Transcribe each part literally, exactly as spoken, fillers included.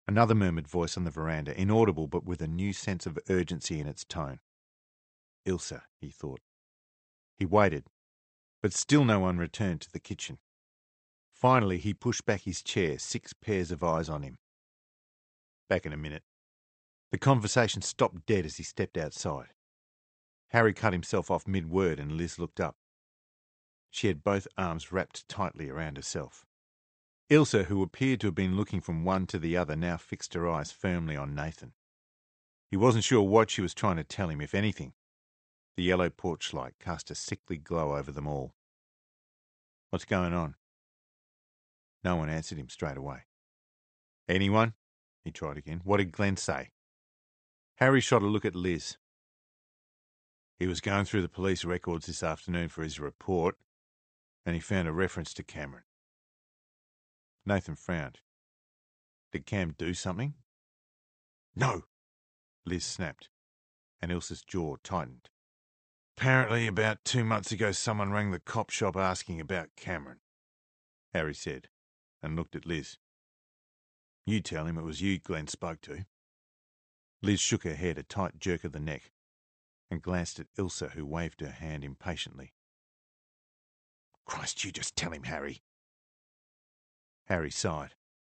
Another murmured voice on the veranda, inaudible but with a new sense of urgency in its tone. Ilsa, he thought. He waited, but still no one returned to the kitchen. Finally, he pushed back his chair, six pairs of eyes on him. Back in a minute. The conversation stopped dead as he stepped outside. Harry cut himself off mid-word and Liz looked up. She had both arms wrapped tightly around herself. Ilsa, who appeared to have been looking from one to the other, now fixed her eyes firmly on Nathan. He wasn't sure what she was trying to tell him, if anything. The yellow porch light cast a sickly glow over them all. What's going on? No one answered him straight away. Anyone? He tried again. What did Glenn say? Harry shot a look at Liz. He was going through the police records this afternoon for his report, and he found a reference to Cameron. Nathan frowned. Did Cam do something? No, Liz snapped, and Ilsa's jaw tightened. Apparently, about two months ago, someone rang the cop shop asking about Cameron, Harry said, and looked at Liz. You tell him it was you Glenn spoke to. Liz shook her head, a tight jerk of the neck, and glanced at Ilsa, who waved her hand impatiently. Christ, you just tell him, Harry. Harry sighed.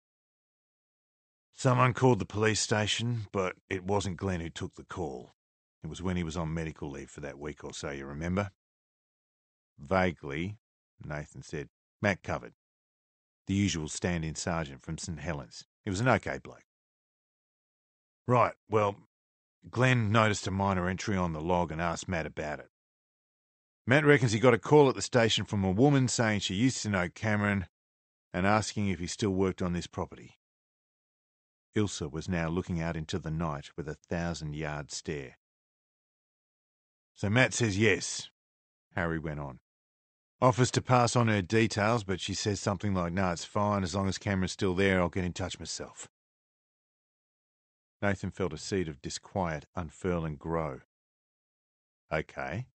Someone called the police station, but it wasn't Glenn who took the call. It was when he was on medical leave for that week or so, you remember? Vaguely, Nathan said. Matt covered. The usual stand-in sergeant from St Helens. He was an okay bloke. Right, well, Glenn noticed a minor entry on the log and asked Matt about it. Matt reckons he got a call at the station from a woman saying she used to know Cameron and asking if he still worked on this property. Ilsa was now looking out into the night with a thousand-yard stare. So Matt says yes, Harry went on. Offers to pass on her details, but she says something like, no, it's fine, as long as Cameron's still there, I'll get in touch myself. Nathan felt a seed of disquiet unfurl and grow. Okay.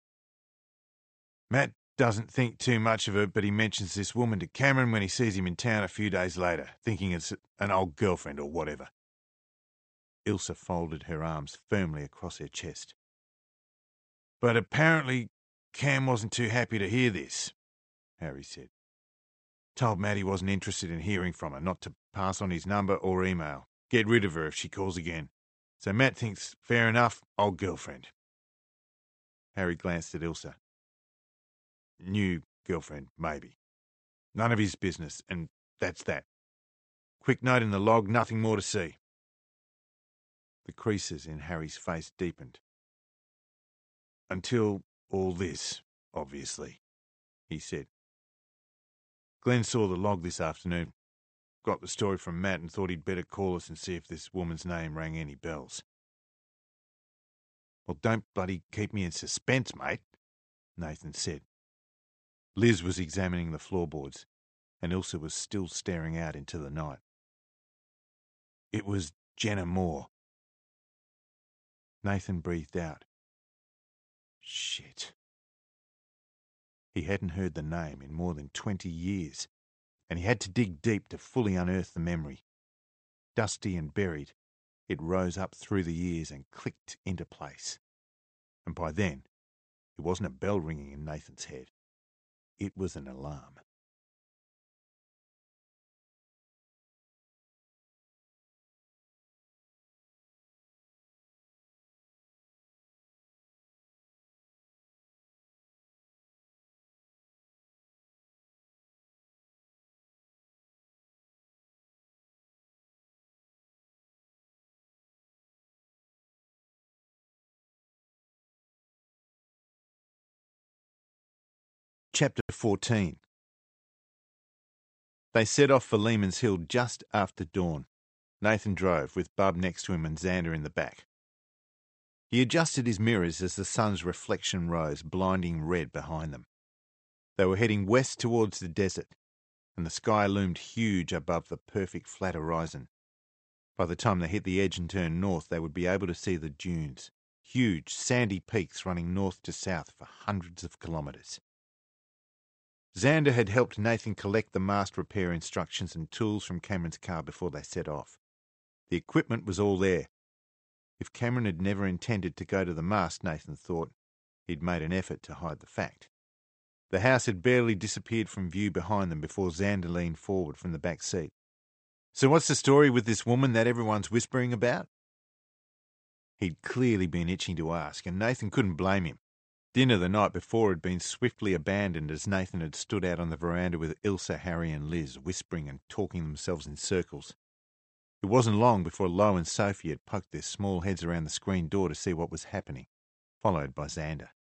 Matt doesn't think too much of it, but he mentions this woman to Cameron when he sees him in town a few days later, thinking it's an old girlfriend or whatever. Ilsa folded her arms firmly across her chest. But apparently Cam wasn't too happy to hear this, Harry said. Told Matt he wasn't interested in hearing from her, not to pass on his number or email. Get rid of her if she calls again. So Matt thinks, fair enough, old girlfriend. Harry glanced at Ilsa. New girlfriend, maybe. None of his business, and that's that. Quick note in the log, nothing more to see. The creases in Harry's face deepened. Until all this, obviously, he said. Glenn saw the log this afternoon, got the story from Matt and thought he'd better call us and see if this woman's name rang any bells. Well, don't bloody keep me in suspense, mate, Nathan said. Liz was examining the floorboards, and Ilsa was still staring out into the night. It was Jenna Moore. Nathan breathed out. Shit. He hadn't heard the name in more than twenty years, and he had to dig deep to fully unearth the memory. Dusty and buried, it rose up through the years and clicked into place. And by then, it wasn't a bell ringing in Nathan's head. It was an alarm. Chapter fourteen. They set off for Lehman's Hill just after dawn. Nathan drove, with Bub next to him and Xander in the back. He adjusted his mirrors as the sun's reflection rose, blinding red behind them. They were heading west towards the desert, and the sky loomed huge above the perfect flat horizon. By the time they hit the edge and turned north, they would be able to see the dunes, huge, sandy peaks running north to south for hundreds of kilometres. Xander had helped Nathan collect the mast repair instructions and tools from Cameron's car before they set off. The equipment was all there. If Cameron had never intended to go to the mast, Nathan thought, he'd made an effort to hide the fact. The house had barely disappeared from view behind them before Xander leaned forward from the back seat. "So what's the story with this woman that everyone's whispering about?" He'd clearly been itching to ask, and Nathan couldn't blame him. Dinner the night before had been swiftly abandoned as Nathan had stood out on the veranda with Ilsa, Harry and Liz, whispering and talking themselves in circles. It wasn't long before Lo and Sophie had poked their small heads around the screen door to see what was happening, followed by Xander.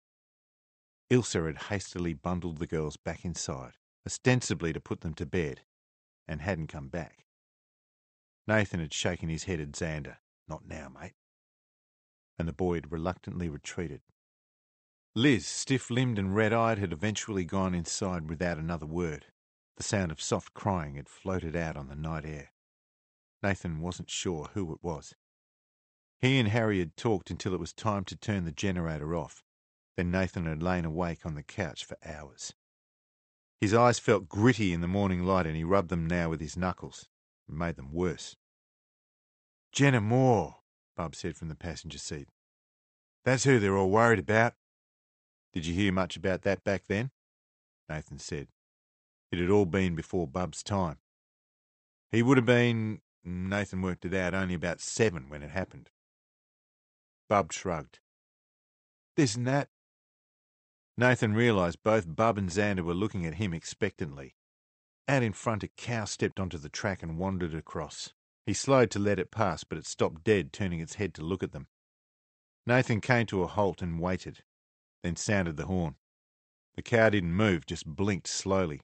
Ilsa had hastily bundled the girls back inside, ostensibly to put them to bed, and hadn't come back. Nathan had shaken his head at Xander. "Not now, mate." And the boy had reluctantly retreated. Liz, stiff-limbed and red-eyed, had eventually gone inside without another word. The sound of soft crying had floated out on the night air. Nathan wasn't sure who it was. He and Harry had talked until it was time to turn the generator off. Then Nathan had lain awake on the couch for hours. His eyes felt gritty in the morning light, and he rubbed them now with his knuckles. It made them worse. "Jenna Moore," Bub said from the passenger seat. "That's who they're all worried about." "Did you hear much about that back then?" Nathan said. It had all been before Bub's time. He would have been, Nathan worked it out, only about seven when it happened. Bub shrugged. "This and that." Nathan realised both Bub and Xander were looking at him expectantly. Out in front, a cow stepped onto the track and wandered across. He slowed to let it pass, but it stopped dead, turning its head to look at them. Nathan came to a halt and waited, then sounded the horn. The cow didn't move, just blinked slowly.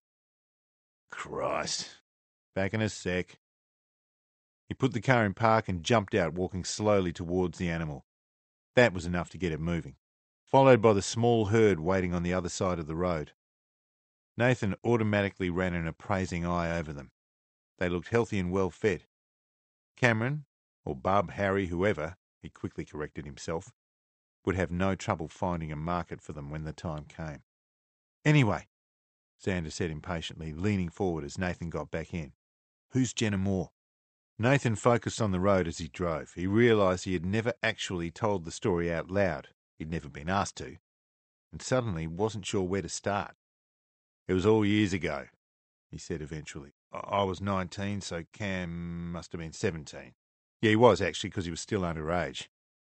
"Christ. Back in a sec." He put the car in park and jumped out, walking slowly towards the animal. That was enough to get it moving, followed by the small herd waiting on the other side of the road. Nathan automatically ran an appraising eye over them. They looked healthy and well fed. Cameron, or Bub, Harry, whoever, he quickly corrected himself, would have no trouble finding a market for them when the time came. "Anyway," Xander said impatiently, leaning forward as Nathan got back in, "who's Jenna Moore?" Nathan focused on the road as he drove. He realised he had never actually told the story out loud. He'd never been asked to. And suddenly wasn't sure where to start. "It was all years ago," he said eventually. "I was nineteen, so Cam must have been seventeen. Yeah, he was actually, because he was still underage."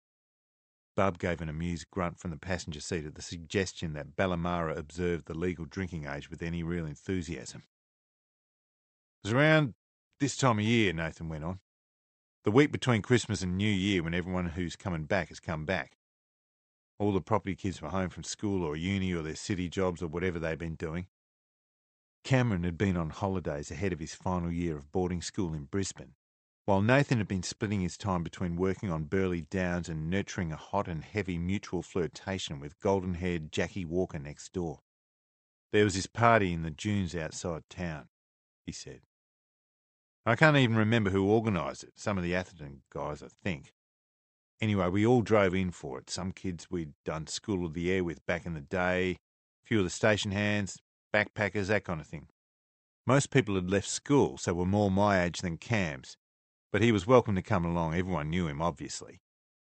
Bub gave an amused grunt from the passenger seat at the suggestion that Ballamara observed the legal drinking age with any real enthusiasm. "It was around this time of year," Nathan went on. "The week between Christmas and New Year, when everyone who's coming back has come back. All the property kids were home from school or uni or their city jobs or whatever they'd been doing. Cameron had been on holidays ahead of his final year of boarding school in Brisbane, while Nathan had been splitting his time between working on Burleigh Downs and nurturing a hot and heavy mutual flirtation with golden-haired Jackie Walker next door. There was this party in the dunes outside town, he said. I can't even remember who organised it. Some of the Atherton guys, I think. Anyway, we all drove in for it. Some kids we'd done School of the Air with back in the day, a few of the station hands, backpackers, that kind of thing. Most people had left school, so were more my age than Cam's, but he was welcome to come along. Everyone knew him, obviously.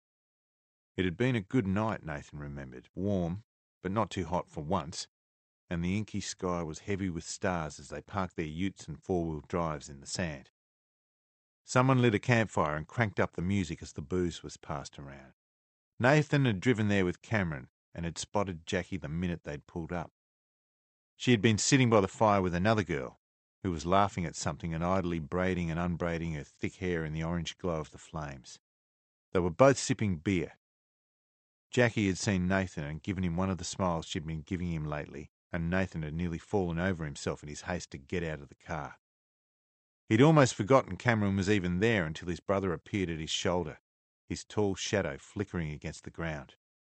It had been a good night, Nathan remembered. Warm, but not too hot for once, and the inky sky was heavy with stars as they parked their utes and four-wheel drives in the sand. Someone lit a campfire and cranked up the music as the booze was passed around. Nathan had driven there with Cameron and had spotted Jackie the minute they'd pulled up. She had been sitting by the fire with another girl who was laughing at something and idly braiding and unbraiding her thick hair in the orange glow of the flames. They were both sipping beer. Jackie had seen Nathan and given him one of the smiles she'd been giving him lately, and Nathan had nearly fallen over himself in his haste to get out of the car. He'd almost forgotten Cameron was even there until his brother appeared at his shoulder, his tall shadow flickering against the ground.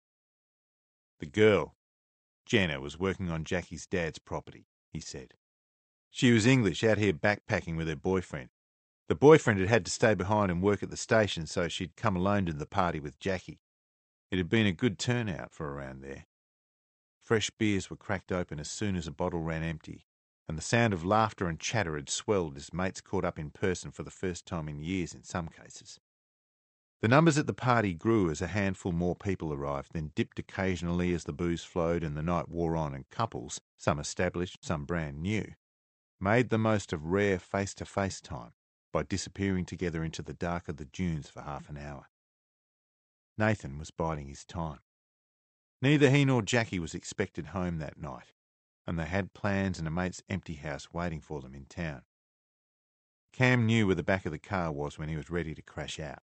The girl, Jenna, was working on Jackie's dad's property, he said. She was English, out here backpacking with her boyfriend. The boyfriend had had to stay behind and work at the station, so she'd come alone to the party with Jackie. It had been a good turnout for around there. Fresh beers were cracked open as soon as a bottle ran empty, and the sound of laughter and chatter had swelled as mates caught up in person for the first time in years in some cases. The numbers at the party grew as a handful more people arrived, then dipped occasionally as the booze flowed and the night wore on, and couples, some established, some brand new, made the most of rare face-to-face time by disappearing together into the dark of the dunes for half an hour. Nathan was biding his time. Neither he nor Jackie was expected home that night, and they had plans and a mate's empty house waiting for them in town. Cam knew where the back of the car was when he was ready to crash out.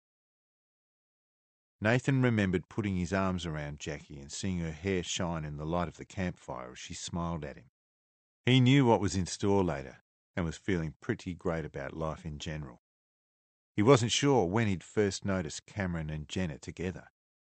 Nathan remembered putting his arms around Jackie and seeing her hair shine in the light of the campfire as she smiled at him. He knew what was in store later and was feeling pretty great about life in general. He wasn't sure when he'd first noticed Cameron and Jenna together.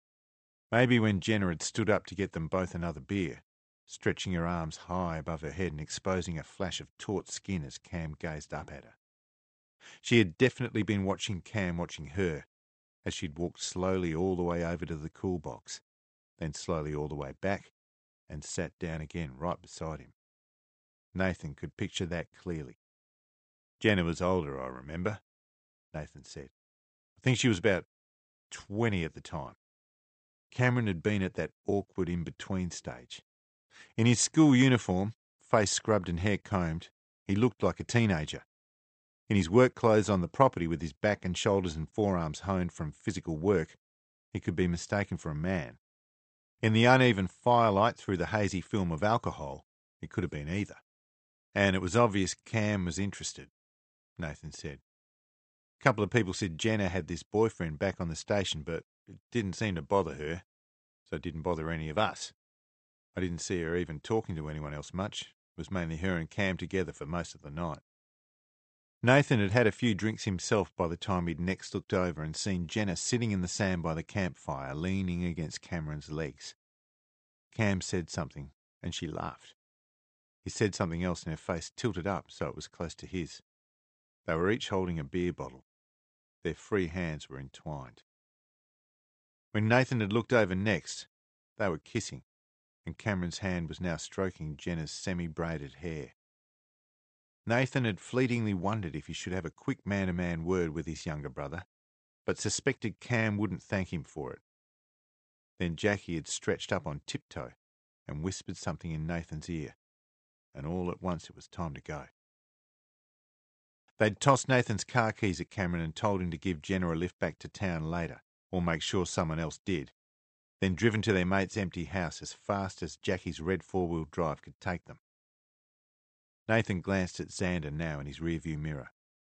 Maybe when Jenna had stood up to get them both another beer, stretching her arms high above her head and exposing a flash of taut skin as Cam gazed up at her. She had definitely been watching Cam watching her as she'd walked slowly all the way over to the cool box, then slowly all the way back and sat down again right beside him. Nathan could picture that clearly. Jenna was older, I remember, Nathan said. I think she was about twenty at the time. Cameron had been at that awkward in-between stage. In his school uniform, face scrubbed and hair combed, he looked like a teenager. In his work clothes on the property with his back and shoulders and forearms honed from physical work, he could be mistaken for a man. In the uneven firelight through the hazy film of alcohol, it could have been either. And it was obvious Cam was interested, Nathan said. A couple of people said Jenna had this boyfriend back on the station, but it didn't seem to bother her, so it didn't bother any of us. I didn't see her even talking to anyone else much. It was mainly her and Cam together for most of the night. Nathan had had a few drinks himself by the time he'd next looked over and seen Jenna sitting in the sand by the campfire, leaning against Cameron's legs. Cam said something, and she laughed. He said something else, and her face tilted up so it was close to his. They were each holding a beer bottle. Their free hands were entwined. When Nathan had looked over next, they were kissing, and Cameron's hand was now stroking Jenna's semi-braided hair. Nathan had fleetingly wondered if he should have a quick man-to-man word with his younger brother, but suspected Cam wouldn't thank him for it. Then Jackie had stretched up on tiptoe and whispered something in Nathan's ear, and all at once it was time to go. They'd tossed Nathan's car keys at Cameron and told him to give Jenna a lift back to town later, or make sure someone else did, then driven to their mate's empty house as fast as Jackie's red four-wheel drive could take them. Nathan glanced at Xander now in his rearview mirror.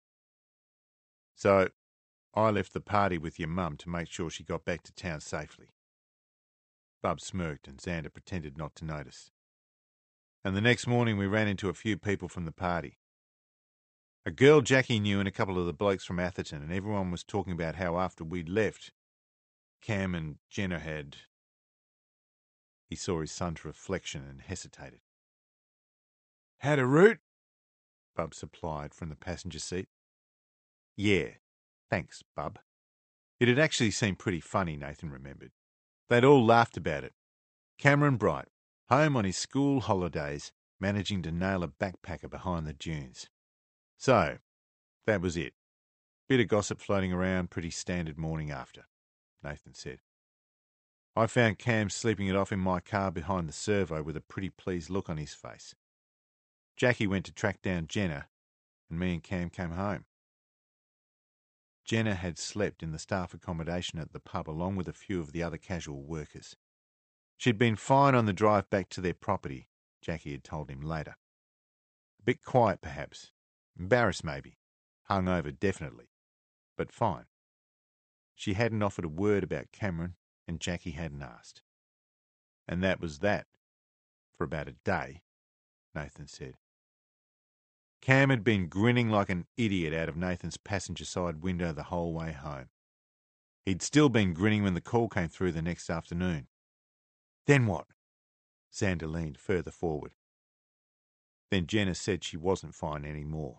So, I left the party with your mum to make sure she got back to town safely. Bub smirked and Xander pretended not to notice. And the next morning we ran into a few people from the party. A girl Jackie knew and a couple of the blokes from Atherton, and everyone was talking about how after we'd left, Cam and Jenna had... He saw his son's reflection and hesitated. Had a root? Bub supplied from the passenger seat. Yeah, thanks, Bub. It had actually seemed pretty funny, Nathan remembered. They'd all laughed about it. Cameron Bright, home on his school holidays, managing to nail a backpacker behind the dunes. So, that was it. Bit of gossip floating around, pretty standard morning after, Nathan said. I found Cam sleeping it off in my car behind the servo with a pretty pleased look on his face. Jackie went to track down Jenna, and me and Cam came home. Jenna had slept in the staff accommodation at the pub along with a few of the other casual workers. She'd been fine on the drive back to their property, Jackie had told him later. A bit quiet, perhaps. Embarrassed, maybe. Hungover, definitely. But fine. She hadn't offered a word about Cameron, and Jackie hadn't asked. And that was that. For about a day, Nathan said. Cam had been grinning like an idiot out of Nathan's passenger side window the whole way home. He'd still been grinning when the call came through the next afternoon. Then what? Xander leaned further forward. Then Jenna said she wasn't fine anymore.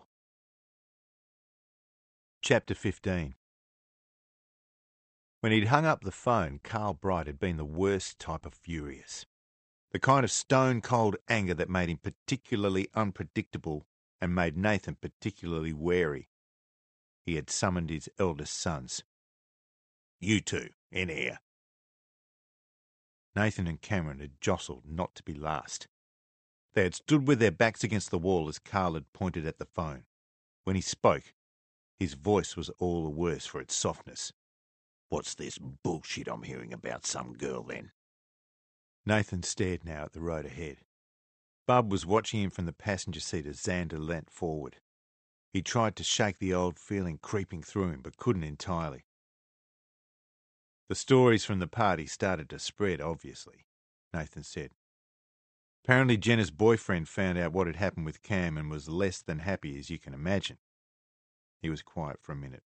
Chapter fifteen. When he'd hung up the phone, Carl Bright had been the worst type of furious. The kind of stone-cold anger that made him particularly unpredictable and made Nathan particularly wary. He had summoned his eldest sons. "You two, in here." Nathan and Cameron had jostled not to be last. They had stood with their backs against the wall as Carl had pointed at the phone. When he spoke, his voice was all the worse for its softness. "What's this bullshit I'm hearing about some girl, then?" Nathan stared now at the road ahead. Bub was watching him from the passenger seat as Xander leant forward. He tried to shake the old feeling creeping through him, but couldn't entirely. "The stories from the party started to spread, obviously," Nathan said. "Apparently Jenna's boyfriend found out what had happened with Cam and was less than happy, as you can imagine." He was quiet for a minute.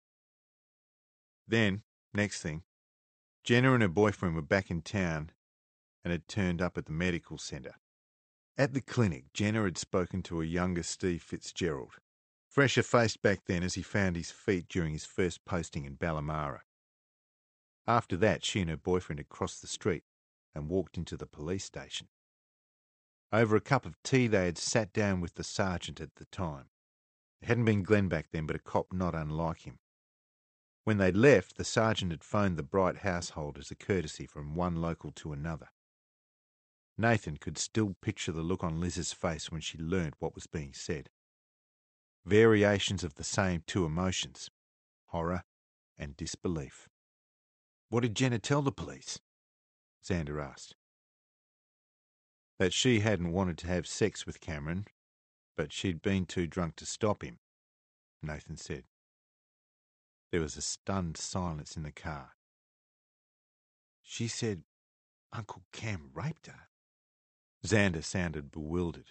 "Then, next thing, Jenna and her boyfriend were back in town and had turned up at the medical centre. At the clinic, Jenna had spoken to a younger Steve Fitzgerald, fresher-faced back then as he found his feet during his first posting in Ballamara. After that, she and her boyfriend had crossed the street and walked into the police station. Over a cup of tea they had sat down with the sergeant at the time. It hadn't been Glenn back then, but a cop not unlike him. When they'd left, the sergeant had phoned the Bright household as a courtesy from one local to another. Nathan could still picture the look on Liz's face when she learnt what was being said. Variations of the same two emotions, horror and disbelief. "What did Jenna tell the police?" Xander asked. "That she hadn't wanted to have sex with Cameron, but she'd been too drunk to stop him," Nathan said. There was a stunned silence in the car. "She said Uncle Cam raped her." Xander sounded bewildered.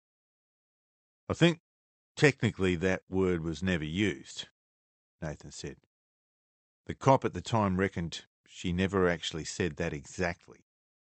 "I think technically that word was never used," Nathan said. "The cop at the time reckoned she never actually said that exactly."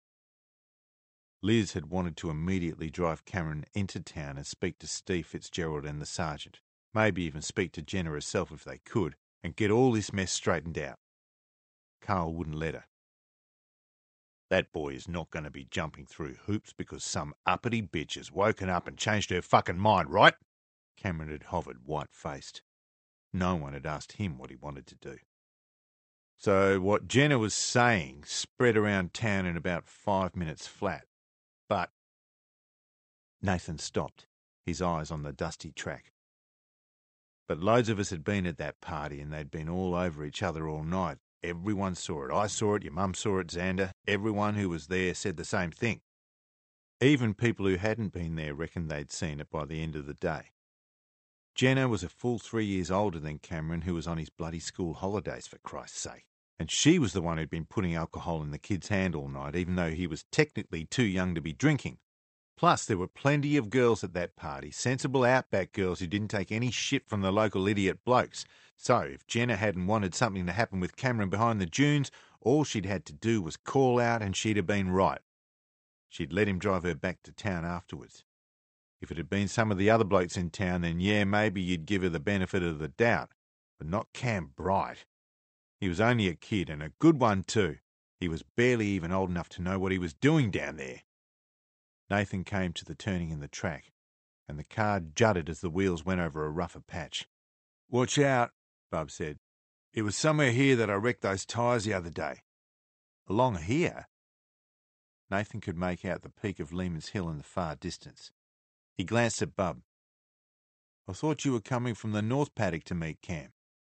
Liz had wanted to immediately drive Cameron into town and speak to Steve Fitzgerald and the sergeant, maybe even speak to Jenna herself if they could, and get all this mess straightened out. Carl wouldn't let her. "That boy is not going to be jumping through hoops because some uppity bitch has woken up and changed her fucking mind, right?" Cameron had hovered white-faced. No one had asked him what he wanted to do. "So what Jenna was saying spread around town in about five minutes flat. But—" Nathan stopped, his eyes on the dusty track. "But loads of us had been at that party and they'd been all over each other all night. Everyone saw it. I saw it, your mum saw it, Xander. Everyone who was there said the same thing. Even people who hadn't been there reckoned they'd seen it by the end of the day. Jenna was a full three years older than Cameron, who was on his bloody school holidays, for Christ's sake. And she was the one who'd been putting alcohol in the kid's hand all night, even though he was technically too young to be drinking. Plus, there were plenty of girls at that party, sensible outback girls who didn't take any shit from the local idiot blokes. So, if Jenna hadn't wanted something to happen with Cameron behind the dunes, all she'd had to do was call out and she'd have been right. She'd let him drive her back to town afterwards. If it had been some of the other blokes in town, then yeah, maybe you'd give her the benefit of the doubt. But not Cam Bright. He was only a kid, and a good one too. He was barely even old enough to know what he was doing down there." Nathan came to the turning in the track, and the car jutted as the wheels went over a rougher patch. "Watch out," Bub said. "It was somewhere here that I wrecked those tyres the other day." "Along here?" Nathan could make out the peak of Lehman's Hill in the far distance. He glanced at Bub. "I thought you were coming from the North Paddock to meet Cam."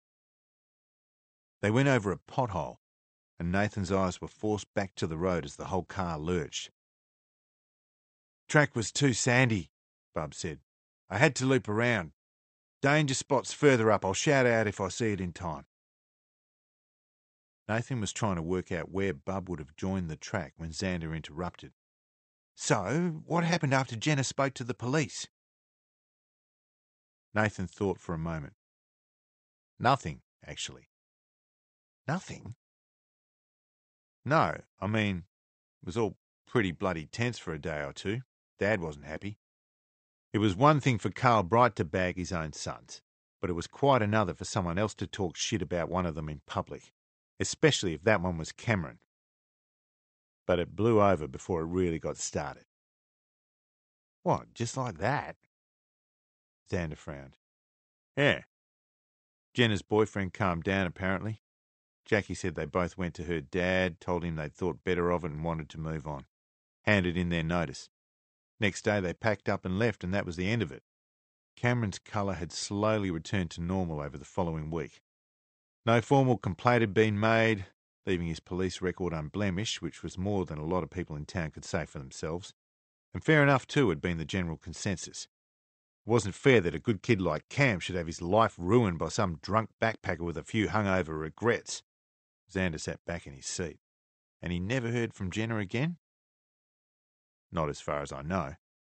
They went over a pothole, and Nathan's eyes were forced back to the road as the whole car lurched. "Track was too sandy," Bub said. "I had to loop around. Danger spot's further up. I'll shout out if I see it in time." Nathan was trying to work out where Bub would have joined the track when Xander interrupted. "So, what happened after Jenna spoke to the police?" Nathan thought for a moment. "Nothing, actually." "Nothing?" "No, I mean, it was all pretty bloody tense for a day or two. Dad wasn't happy. It was one thing for Carl Bright to bag his own sons, but it was quite another for someone else to talk shit about one of them in public, especially if that one was Cameron. but it blew over before it really got started. What, just like that? Xander frowned. Yeah. Jenna's boyfriend calmed down, apparently. Jackie said they both went to her dad, told him they'd thought better of it and wanted to move on. Handed in their notice. Next day they packed up and left, and that was the end of it. Cameron's colour had slowly returned to normal over the following week. No formal complaint had been made, leaving his police record unblemished, which was more than a lot of people in town could say for themselves. And fair enough, too, had been the general consensus. It wasn't fair that a good kid like Cam should have his life ruined by some drunk backpacker with a few hungover regrets. Xander sat back in his seat. And he never heard from Jenna again? Not as far as I know.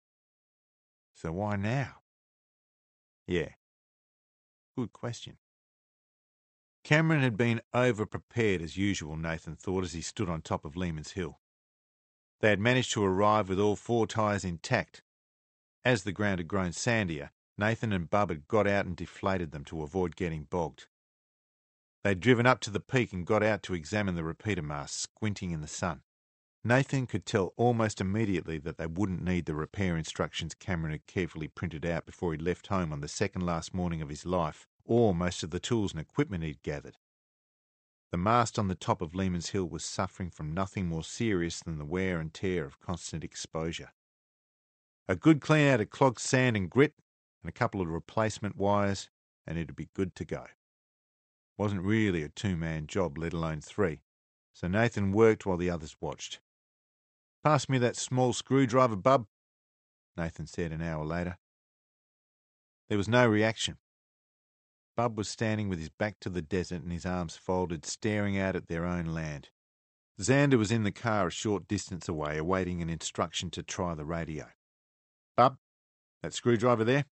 So why now? Yeah. Good question. Cameron had been over-prepared as usual, Nathan thought, as he stood on top of Lehman's Hill. They had managed to arrive with all four tyres intact. As the ground had grown sandier, Nathan and Bub had got out and deflated them to avoid getting bogged. They'd driven up to the peak and got out to examine the repeater mast, squinting in the sun. Nathan could tell almost immediately that they wouldn't need the repair instructions Cameron had carefully printed out before he left home on the second last morning of his life, or most of the tools and equipment he'd gathered. The mast on the top of Lehman's Hill was suffering from nothing more serious than the wear and tear of constant exposure. A good clean out of clogged sand and grit, and a couple of replacement wires, and it'd be good to go. Wasn't really a two-man job, let alone three, so Nathan worked while the others watched. "Pass me that small screwdriver, Bub," Nathan said an hour later. There was no reaction. Bub was standing with his back to the desert and his arms folded, staring out at their own land. Xander was in the car a short distance away, awaiting an instruction to try the radio. "Bub, that screwdriver there?"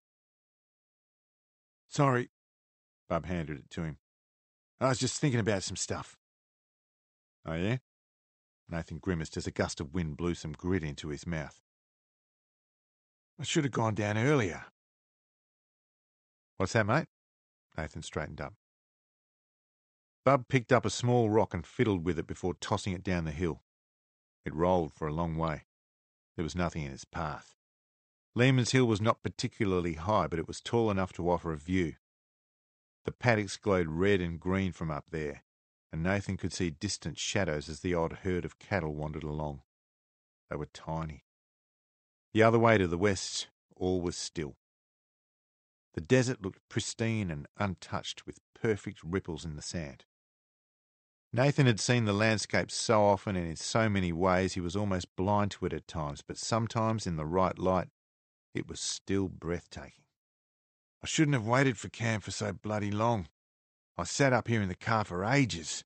"Sorry." Bub handed it to him. "I was just thinking about some stuff." "Oh, yeah?" Nathan grimaced as a gust of wind blew some grit into his mouth. "I should have gone down earlier." "What's that, mate?" Nathan straightened up. Bub picked up a small rock and fiddled with it before tossing it down the hill. It rolled for a long way. There was nothing in its path. Lehman's Hill was not particularly high, but it was tall enough to offer a view. The paddocks glowed red and green from up there, and Nathan could see distant shadows as the odd herd of cattle wandered along. They were tiny. The other way to the west, all was still. The desert looked pristine and untouched, with perfect ripples in the sand. Nathan had seen the landscape so often and in so many ways he was almost blind to it at times, but sometimes in the right light it was still breathtaking. "I shouldn't have waited for Cam for so bloody long. I sat up here in the car for ages."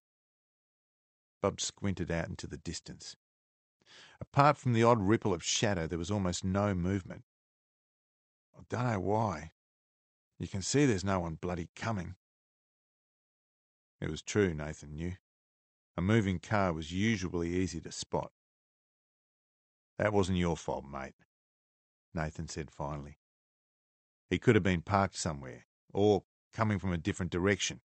Bub squinted out into the distance. Apart from the odd ripple of shadow, there was almost no movement. "I don't know why. You can see there's no one bloody coming." It was true, Nathan knew. A moving car was usually easy to spot. "That wasn't your fault, mate," Nathan said finally. "He could have been parked somewhere, or coming from a different direction."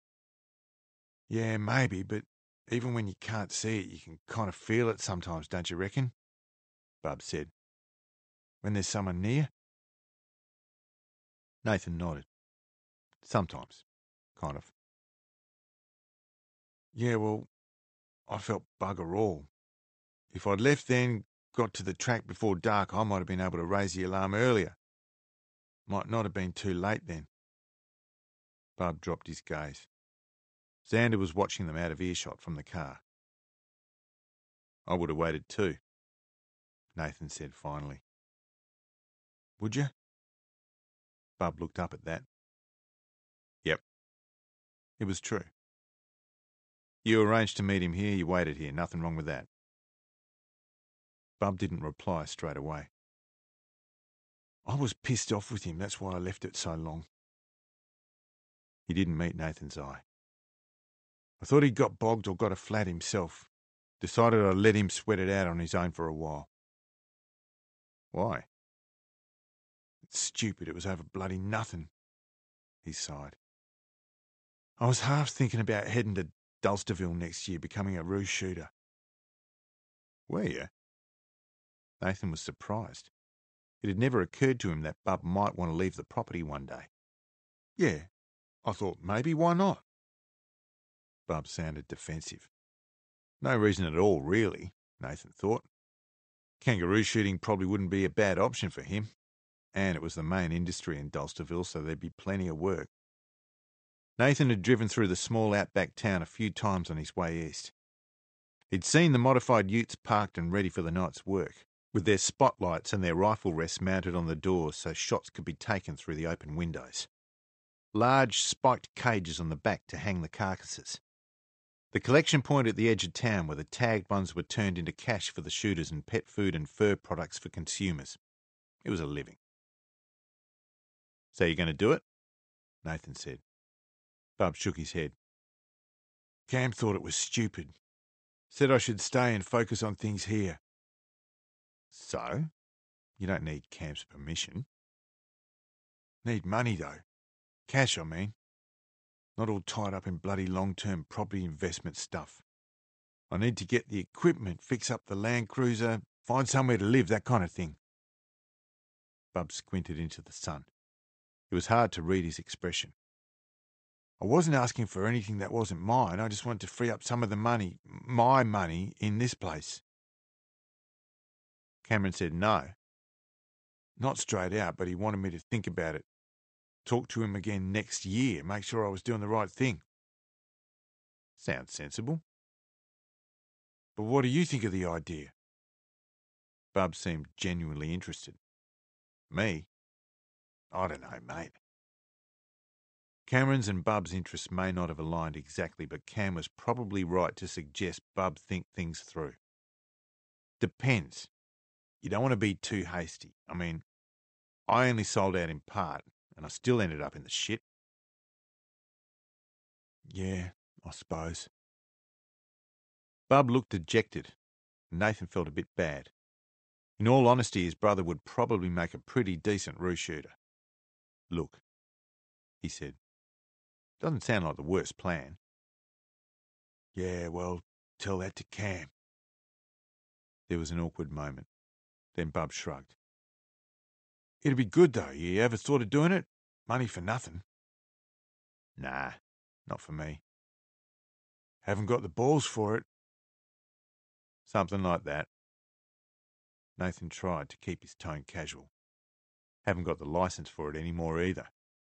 "Yeah, maybe, but even when you can't see it, you can kind of feel it sometimes, don't you reckon?" Bub said. "When there's someone near?" Nathan nodded. "Sometimes, kind of." "Yeah, well, I felt bugger all. If I'd left then, got to the track before dark, I might have been able to raise the alarm earlier. Might not have been too late then." Bub dropped his gaze. Xander was watching them out of earshot from the car. "I would have waited too," Nathan said finally. "Would you?" Bub looked up at that. "Yep." It was true. "You arranged to meet him here, you waited here, nothing wrong with that." Bub didn't reply straight away. "I was pissed off with him, that's why I left it so long." He didn't meet Nathan's eye. "I thought he'd got bogged or got a flat himself. Decided I'd let him sweat it out on his own for a while." "Why?" "It's stupid, it was over bloody nothing." He sighed. "I was half thinking about heading to Dulsterville next year, becoming a roo shooter." Were you? Nathan was surprised. It had never occurred to him that Bub might want to leave the property one day. Yeah, I thought maybe why not? Bub sounded defensive. No reason at all, really, Nathan thought. Kangaroo shooting probably wouldn't be a bad option for him, and it was the main industry in Dulsterville, so there'd be plenty of work. Nathan had driven through the small outback town a few times on his way east. He'd seen the modified utes parked and ready for the night's work, with their spotlights and their rifle rests mounted on the doors so shots could be taken through the open windows. Large spiked cages on the back to hang the carcasses. The collection point at the edge of town where the tagged ones were turned into cash for the shooters and pet food and fur products for consumers. It was a living. So you're going to do it? Nathan said. Bub shook his head. Cam thought it was stupid. Said I should stay and focus on things here. So? You don't need Cam's permission. Need money, though. Cash, I mean. Not all tied up in bloody long-term property investment stuff. I need to get the equipment, fix up the Land Cruiser, find somewhere to live, that kind of thing. Bub squinted into the sun. It was hard to read his expression. I wasn't asking for anything that wasn't mine. I just wanted to free up some of the money, my money, in this place. Cameron said no. Not straight out, but he wanted me to think about it. Talk to him again next year, make sure I was doing the right thing. Sounds sensible. But what do you think of the idea? Bub seemed genuinely interested. Me? I don't know, mate. Cameron's and Bub's interests may not have aligned exactly, but Cam was probably right to suggest Bub think things through. Depends. You don't want to be too hasty. I mean, I only sold out in part, and I still ended up in the shit. Yeah, I suppose. Bub looked dejected, and Nathan felt a bit bad. In all honesty, his brother would probably make a pretty decent roo shooter. Look, he said. Doesn't sound like the worst plan. Yeah, well, tell that to Cam. There was an awkward moment. Then Bub shrugged. It'd be good, though. You ever thought of doing it? Money for nothing. Nah, not for me. Haven't got the balls for it. Something like that. Nathan tried to keep his tone casual. Haven't got the license for it anymore either.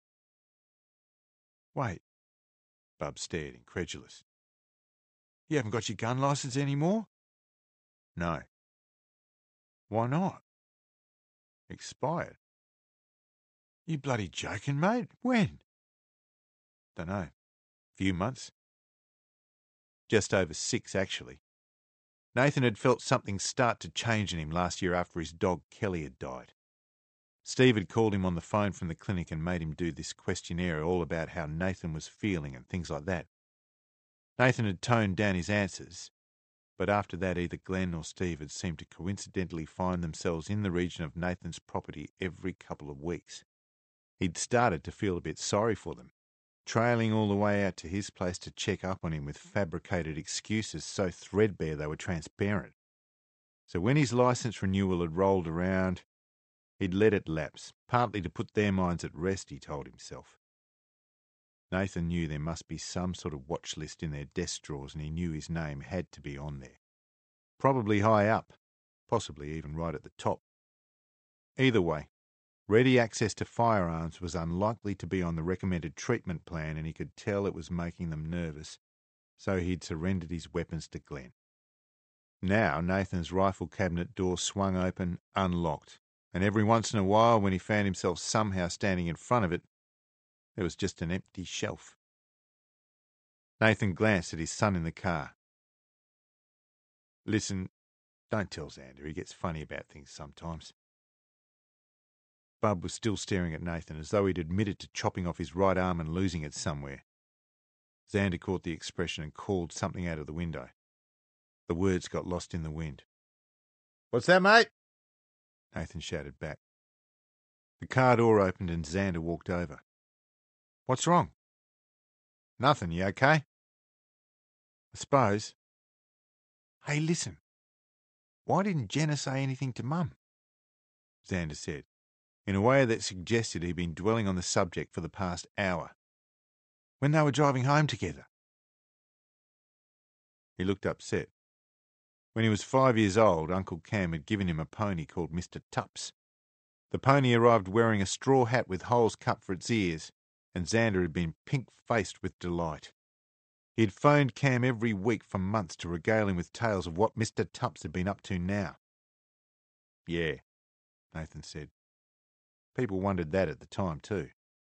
Wait. Bub stared, incredulous. You haven't got your gun license anymore? No. Why not? Expired. You bloody joking, mate? When? Dunno. Few months. Just over six, actually. Nathan had felt something start to change in him last year after his dog Kelly had died. Steve had called him on the phone from the clinic and made him do this questionnaire all about how Nathan was feeling and things like that. Nathan had toned down his answers, but after that either Glenn or Steve had seemed to coincidentally find themselves in the region of Nathan's property every couple of weeks. He'd started to feel a bit sorry for them, trailing all the way out to his place to check up on him with fabricated excuses so threadbare they were transparent. So when his licence renewal had rolled around, he'd let it lapse, partly to put their minds at rest, he told himself. Nathan knew there must be some sort of watch list in their desk drawers, and he knew his name had to be on there. Probably high up, possibly even right at the top. Either way, ready access to firearms was unlikely to be on the recommended treatment plan, and he could tell it was making them nervous, so he'd surrendered his weapons to Glenn. Now Nathan's rifle cabinet door swung open, unlocked, and every once in a while, when he found himself somehow standing in front of it, there was just an empty shelf. Nathan glanced at his son in the car. Listen, don't tell Xander. He gets funny about things sometimes. Bub was still staring at Nathan as though he'd admitted to chopping off his right arm and losing it somewhere. Xander caught the expression and called something out of the window. The words got lost in the wind. What's that, mate? Nathan shouted back. The car door opened and Xander walked over. What's wrong? Nothing. You okay? I suppose. Hey, listen. Why didn't Jenna say anything to Mum? Xander said, in a way that suggested he'd been dwelling on the subject for the past hour. When they were driving home together. He looked upset. When he was five years old, Uncle Cam had given him a pony called Mister Tups. The pony arrived wearing a straw hat with holes cut for its ears, and Xander had been pink-faced with delight. He had phoned Cam every week for months to regale him with tales of what Mister Tups had been up to now. Yeah, Nathan said. People wondered that at the time too.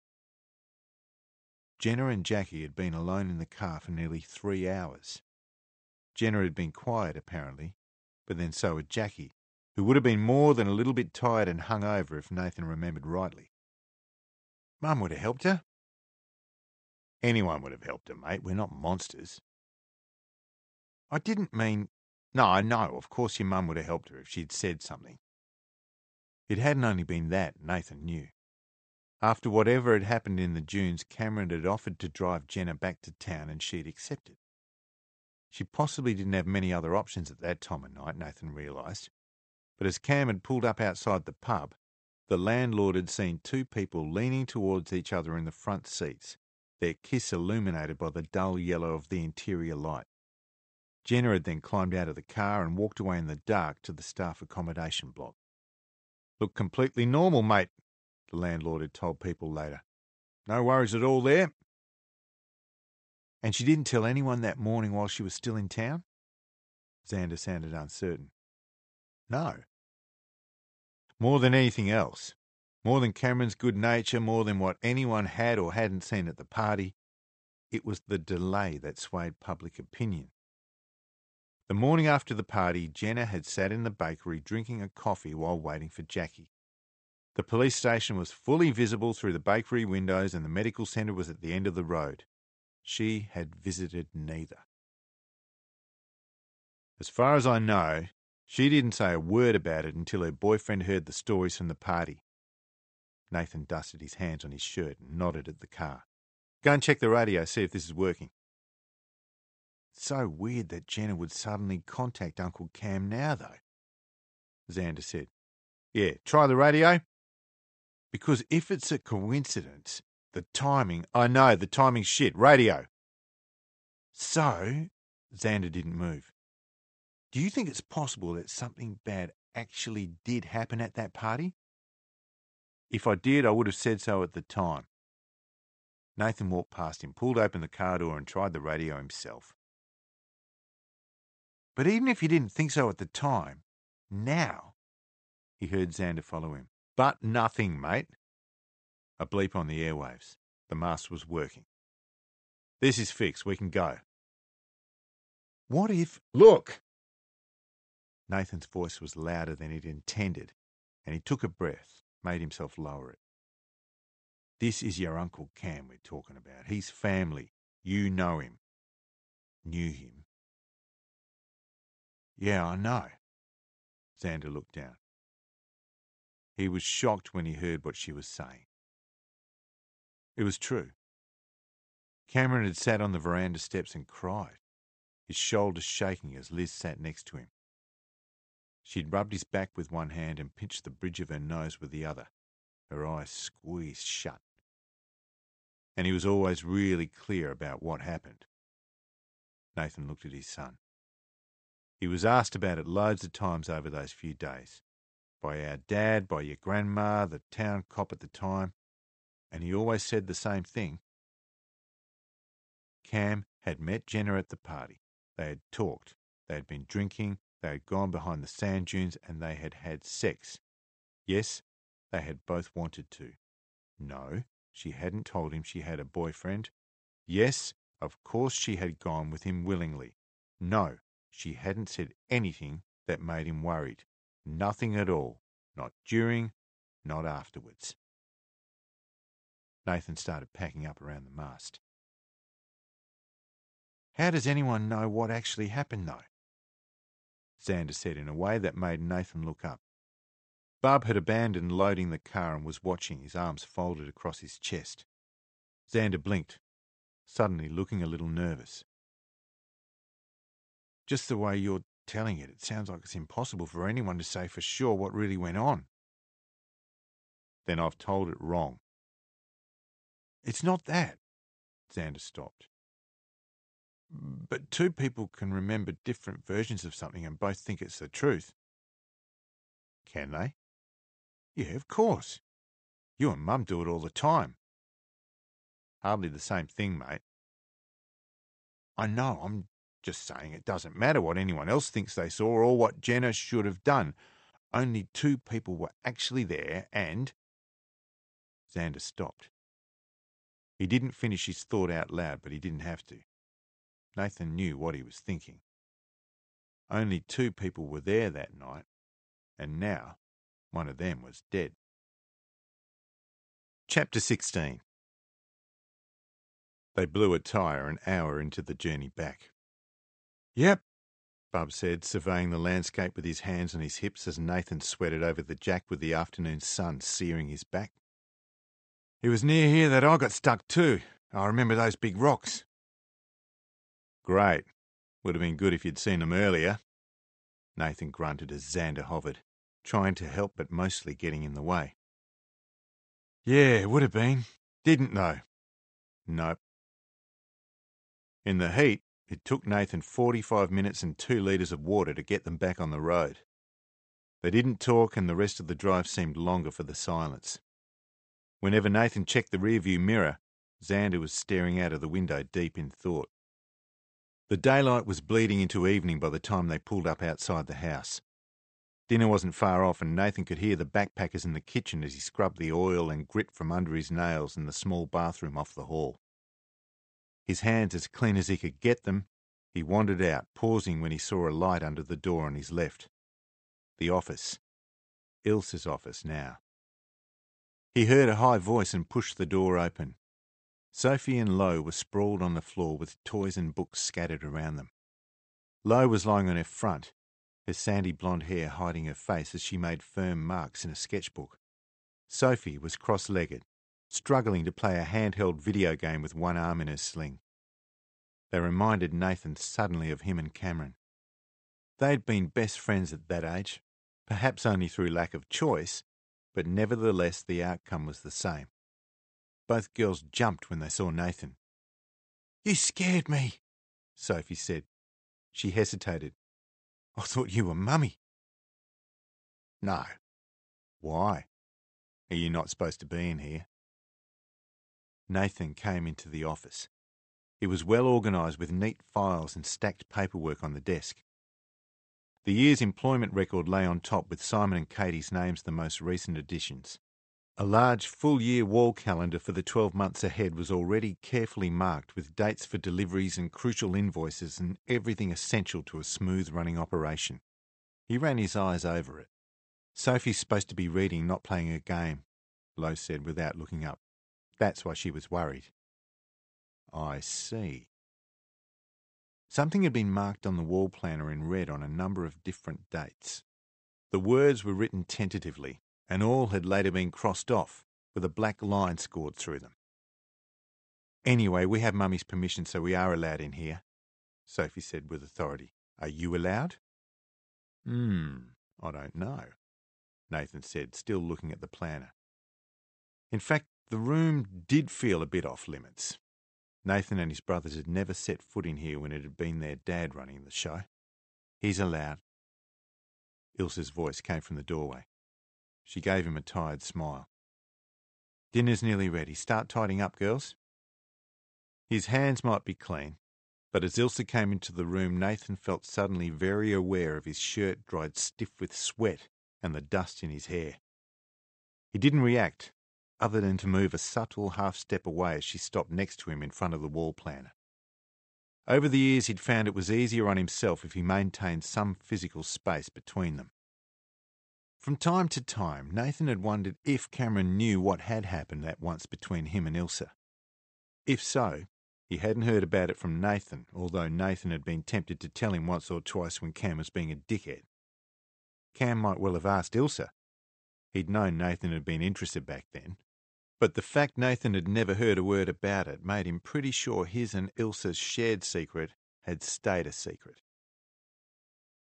Jenna and Jackie had been alone in the car for nearly three hours. Jenna had been quiet, apparently, but then so had Jackie, who would have been more than a little bit tired and hung over if Nathan remembered rightly. Mum would have helped her. Anyone would have helped her, mate. We're not monsters. I didn't mean... No, no, of course your mum would have helped her if she'd said something. It hadn't only been that, Nathan knew. After whatever had happened in the dunes, Cameron had offered to drive Jenna back to town and she'd accepted. She possibly didn't have many other options at that time of night, Nathan realised. But as Cam had pulled up outside the pub, the landlord had seen two people leaning towards each other in the front seats, their kiss illuminated by the dull yellow of the interior light. Jenna had then climbed out of the car and walked away in the dark to the staff accommodation block. Looked completely normal, mate, the landlord had told people later. No worries at all there. And she didn't tell anyone that morning while she was still in town? Xander sounded uncertain. No. More than anything else, more than Cameron's good nature, more than what anyone had or hadn't seen at the party, it was the delay that swayed public opinion. The morning after the party, Jenna had sat in the bakery drinking a coffee while waiting for Jackie. The police station was fully visible through the bakery windows and the medical centre was at the end of the road. She had visited neither. As far as I know, she didn't say a word about it until her boyfriend heard the stories from the party. Nathan dusted his hands on his shirt and nodded at the car. Go and check the radio, see if this is working. It's so weird that Jenna would suddenly contact Uncle Cam now, though, Xander said. Yeah, try the radio. Because if it's a coincidence, the timing, I know, the timing's shit. Radio. So, Xander didn't move. Do you think it's possible that something bad actually did happen at that party? If I did, I would have said so at the time. Nathan walked past him, pulled open the car door and tried the radio himself. But even if you didn't think so at the time, now, he heard Xander follow him. But nothing, mate. A bleep on the airwaves. The mast was working. This is fixed. We can go. What if... Look! Nathan's voice was louder than he'd intended, and he took a breath, made himself lower it. This is your Uncle Cam we're talking about. He's family. You know him. Knew him. Yeah, I know. Xander looked down. He was shocked when he heard what she was saying. It was true. Cameron had sat on the veranda steps and cried, his shoulders shaking as Liz sat next to him. She'd rubbed his back with one hand and pinched the bridge of her nose with the other, her eyes squeezed shut. And he was always really clear about what happened. Nathan looked at his son. He was asked about it loads of times over those few days. By our dad, by your grandma, the town cop at the time, and he always said the same thing. Cam had met Jenna at the party. They had talked. They had been drinking. They had gone behind the sand dunes and they had had sex. Yes, they had both wanted to. No, she hadn't told him she had a boyfriend. Yes, of course she had gone with him willingly. No, she hadn't said anything that made him worried. Nothing at all. Not during, not afterwards. Nathan started packing up around the mast. How does anyone know what actually happened, though? Xander said in a way that made Nathan look up. Bub had abandoned loading the car and was watching, his arms folded across his chest. Xander blinked, suddenly looking a little nervous. Just the way your telling it, it sounds like it's impossible for anyone to say for sure what really went on." "Then I've told it wrong." "It's not that." Xander stopped. "But two people can remember different versions of something and both think it's the truth." "Can they?" "Yeah, of course. You and Mum do it all the time." "Hardly the same thing, mate." "I know, I'm just saying it doesn't matter what anyone else thinks they saw or what Jenna should have done. Only two people were actually there and—" Xander stopped. He didn't finish his thought out loud, but he didn't have to. Nathan knew what he was thinking. Only two people were there that night, and now one of them was dead. Chapter sixteen. They blew a tyre an hour into the journey back. "Yep," Bub said, surveying the landscape with his hands on his hips as Nathan sweated over the jack with the afternoon sun searing his back. "It was near here that I got stuck too. I remember those big rocks." "Great. Would have been good if you'd seen them earlier." Nathan grunted as Xander hovered, trying to help but mostly getting in the way. "Yeah, it would have been. Didn't though." "Nope." In the heat, it took Nathan forty-five minutes and two litres of water to get them back on the road. They didn't talk and the rest of the drive seemed longer for the silence. Whenever Nathan checked the rearview mirror, Xander was staring out of the window deep in thought. The daylight was bleeding into evening by the time they pulled up outside the house. Dinner wasn't far off and Nathan could hear the backpackers in the kitchen as he scrubbed the oil and grit from under his nails in the small bathroom off the hall. His hands as clean as he could get them, he wandered out, pausing when he saw a light under the door on his left. The office. Ilse's office now. He heard a high voice and pushed the door open. Sophie and Lo were sprawled on the floor with toys and books scattered around them. Lo was lying on her front, her sandy blonde hair hiding her face as she made firm marks in a sketchbook. Sophie was cross-legged, struggling to play a handheld video game with one arm in her sling. They reminded Nathan suddenly of him and Cameron. They'd been best friends at that age, perhaps only through lack of choice, but nevertheless the outcome was the same. Both girls jumped when they saw Nathan. "You scared me," Sophie said. She hesitated. "I thought you were Mummy." "No." "Why? Are you not supposed to be in here?" Nathan came into the office. It was well organised with neat files and stacked paperwork on the desk. The year's employment record lay on top with Simon and Katie's names the most recent additions. A large full-year wall calendar for the twelve months ahead was already carefully marked with dates for deliveries and crucial invoices and everything essential to a smooth-running operation. He ran his eyes over it. "Sophie's supposed to be reading, not playing a game," Lo said without looking up. "That's why she was worried." "I see." Something had been marked on the wall planner in red on a number of different dates. The words were written tentatively, and all had later been crossed off, with a black line scored through them. "Anyway, we have Mummy's permission, so we are allowed in here," Sophie said with authority. "Are you allowed?" Hmm, I don't know," Nathan said, still looking at the planner. In fact, the room did feel a bit off limits. Nathan and his brothers had never set foot in here when it had been their dad running the show. "He's allowed." Ilse's voice came from the doorway. She gave him a tired smile. "Dinner's nearly ready. Start tidying up, girls." His hands might be clean, but as Ilse came into the room, Nathan felt suddenly very aware of his shirt dried stiff with sweat and the dust in his hair. He didn't react, other than to move a subtle half-step away as she stopped next to him in front of the wall planner. Over the years, he'd found it was easier on himself if he maintained some physical space between them. From time to time, Nathan had wondered if Cameron knew what had happened that once between him and Ilse. If so, he hadn't heard about it from Nathan, although Nathan had been tempted to tell him once or twice when Cam was being a dickhead. Cam might well have asked Ilse. He'd known Nathan had been interested back then. But the fact Nathan had never heard a word about it made him pretty sure his and Ilse's shared secret had stayed a secret.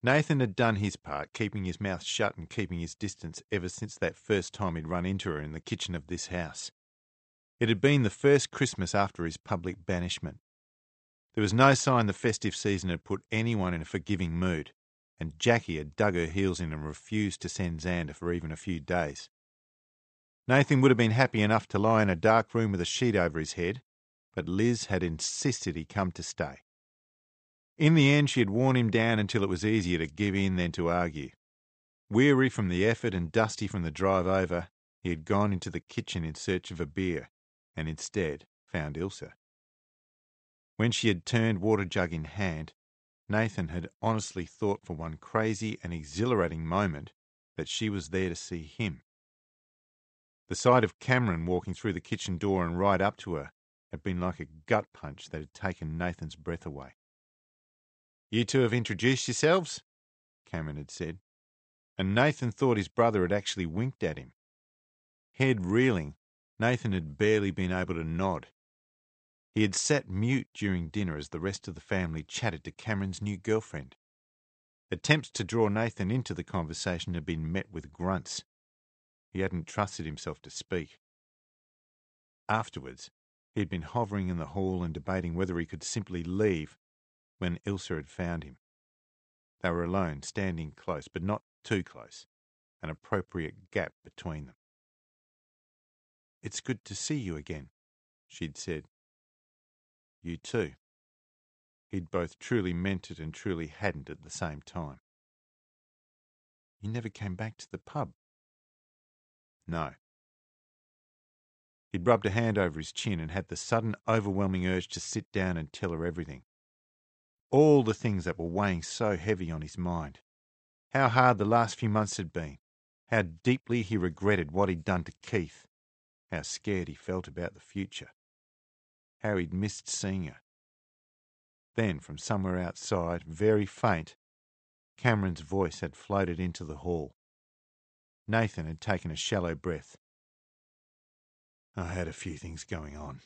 Nathan had done his part, keeping his mouth shut and keeping his distance ever since that first time he'd run into her in the kitchen of this house. It had been the first Christmas after his public banishment. There was no sign the festive season had put anyone in a forgiving mood, and Jackie had dug her heels in and refused to send Xander for even a few days. Nathan would have been happy enough to lie in a dark room with a sheet over his head, but Liz had insisted he come to stay. In the end, she had worn him down until it was easier to give in than to argue. Weary from the effort and dusty from the drive over, he had gone into the kitchen in search of a beer, and instead found Ilse. When she had turned water jug in hand, Nathan had honestly thought for one crazy and exhilarating moment that she was there to see him. The sight of Cameron walking through the kitchen door and right up to her had been like a gut punch that had taken Nathan's breath away. "You two have introduced yourselves?" Cameron had said, and Nathan thought his brother had actually winked at him. Head reeling, Nathan had barely been able to nod. He had sat mute during dinner as the rest of the family chatted to Cameron's new girlfriend. Attempts to draw Nathan into the conversation had been met with grunts. He hadn't trusted himself to speak. Afterwards, he had been hovering in the hall and debating whether he could simply leave when Ilse had found him. They were alone, standing close, but not too close, an appropriate gap between them. "It's good to see you again," she'd said. "You too." He'd both truly meant it and truly hadn't at the same time. "You never came back to the pub?" "No." He'd rubbed a hand over his chin and had the sudden overwhelming urge to sit down and tell her everything. All the things that were weighing so heavy on his mind. How hard the last few months had been. How deeply he regretted what he'd done to Keith. How scared he felt about the future. How he'd missed seeing her. Then, from somewhere outside, very faint, Cameron's voice had floated into the hall. Nathan had taken a shallow breath. "I had a few things going on."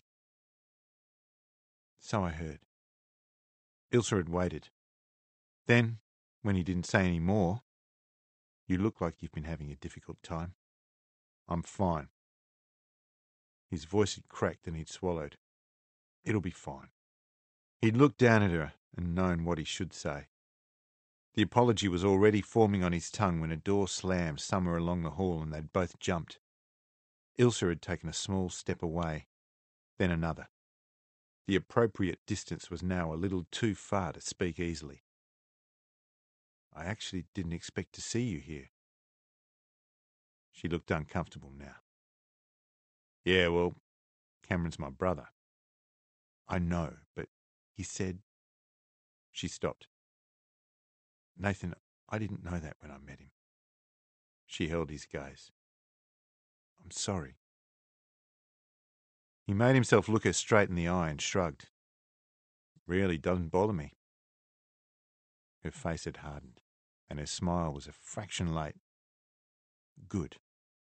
"So I heard." Ilse had waited. Then, when he didn't say any more, "You look like you've been having a difficult time." "I'm fine." His voice had cracked and he'd swallowed. "It'll be fine." He'd looked down at her and known what he should say. The apology was already forming on his tongue when a door slammed somewhere along the hall and they'd both jumped. Ilse had taken a small step away, then another. The appropriate distance was now a little too far to speak easily. "I actually didn't expect to see you here." She looked uncomfortable now. "Yeah, well, Cameron's my brother." "I know, but he said..." She stopped. "Nathan, I didn't know that when I met him." She held his gaze. "I'm sorry." He made himself look her straight in the eye and shrugged. "Really doesn't bother me." Her face had hardened, and her smile was a fraction late. "Good."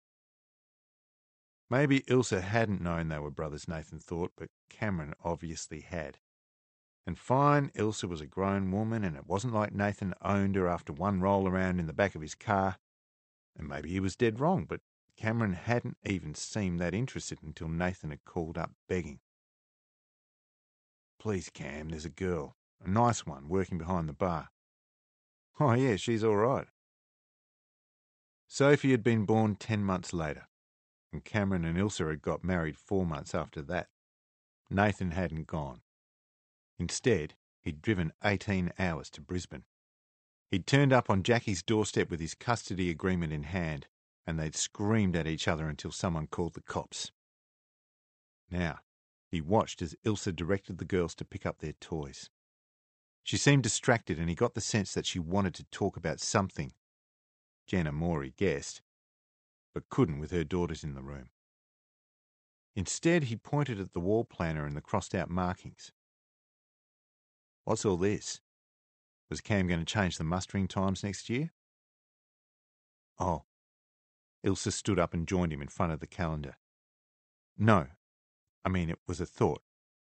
Maybe Ilse hadn't known they were brothers, Nathan thought, but Cameron obviously had. And fine, Ilse was a grown woman, and it wasn't like Nathan owned her after one roll around in the back of his car. And maybe he was dead wrong, but Cameron hadn't even seemed that interested until Nathan had called up begging. "Please, Cam, there's a girl, a nice one, working behind the bar." "Oh, yeah, she's all right." Sophie had been born ten months later, and Cameron and Ilse had got married four months after that. Nathan hadn't gone. Instead, he'd driven eighteen hours to Brisbane. He'd turned up on Jackie's doorstep with his custody agreement in hand, and they'd screamed at each other until someone called the cops. Now, he watched as Ilse directed the girls to pick up their toys. She seemed distracted, and he got the sense that she wanted to talk about something. Jenna Morey guessed, but couldn't with her daughters in the room. Instead, he pointed at the wall planner and the crossed-out markings. "What's all this? Was Cam going to change the mustering times next year?" "Oh." Ilse stood up and joined him in front of the calendar. "No. I mean, it was a thought."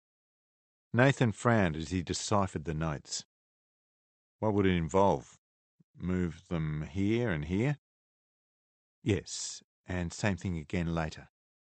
Nathan frowned as he deciphered the notes. What would it involve? Move them here and here? Yes, and same thing again later.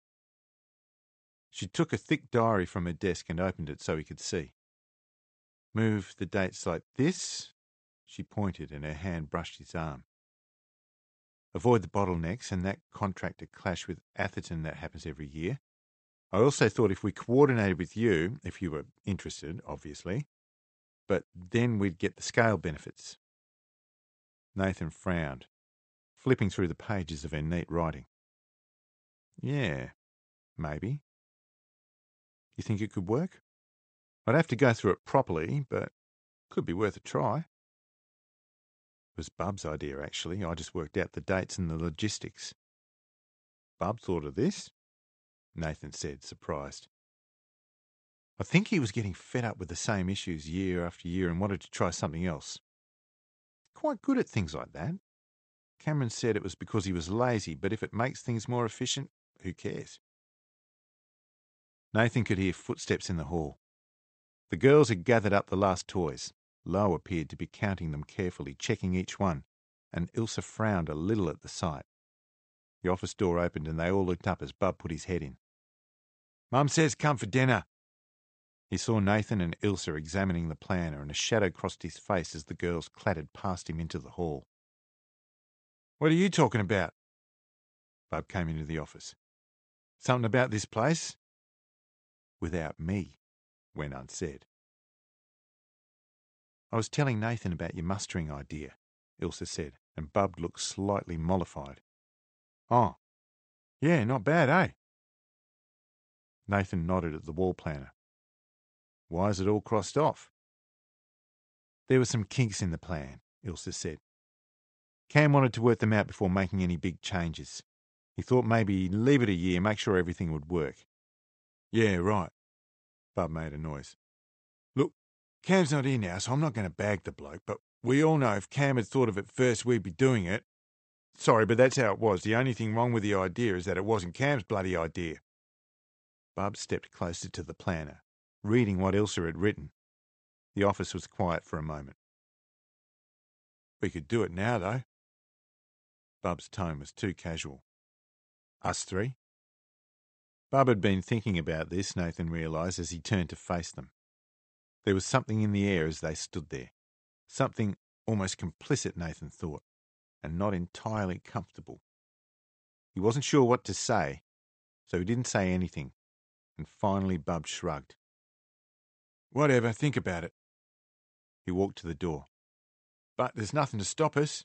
She took a thick diary from her desk and opened it so he could see. Move the dates like this. She pointed and her hand brushed his arm. Avoid the bottlenecks and that contractor clash with Atherton that happens every year. I also thought if we coordinated with you, if you were interested, obviously, but then we'd get the scale benefits. Nathan frowned, flipping through the pages of her neat writing. Yeah, maybe. You think it could work? I'd have to go through it properly, but could be worth a try. It was Bub's idea, actually. I just worked out the dates and the logistics. Bub thought of this? Nathan said, surprised. I think he was getting fed up with the same issues year after year and wanted to try something else. Quite good at things like that. Cameron said it was because he was lazy, but if it makes things more efficient, who cares? Nathan could hear footsteps in the hall. The girls had gathered up the last toys. Lo appeared to be counting them carefully, checking each one, and Ilse frowned a little at the sight. The office door opened and they all looked up as Bub put his head in. Mum says come for dinner. He saw Nathan and Ilse examining the planner, and a shadow crossed his face as the girls clattered past him into the hall. What are you talking about? Bub came into the office. Something about this place? Without me, went unsaid. I was telling Nathan about your mustering idea, Ilse said, and Bub looked slightly mollified. Oh, yeah, not bad, eh? Nathan nodded at the wall planner. Why is it all crossed off? There were some kinks in the plan, Ilse said. Cam wanted to work them out before making any big changes. He thought maybe leave it a year, make sure everything would work. Yeah, right. Bub made a noise. Look, Cam's not here now, so I'm not going to bag the bloke, but we all know if Cam had thought of it first, we'd be doing it. Sorry, but that's how it was. The only thing wrong with the idea is that it wasn't Cam's bloody idea. Bub stepped closer to the planner, reading what Ilse had written. The office was quiet for a moment. We could do it now, though. Bub's tone was too casual. Us three? Bub had been thinking about this, Nathan realised, as he turned to face them. There was something in the air as they stood there. Something almost complicit, Nathan thought, and not entirely comfortable. He wasn't sure what to say, so he didn't say anything, and finally Bub shrugged. Whatever, think about it. He walked to the door. But there's nothing to stop us.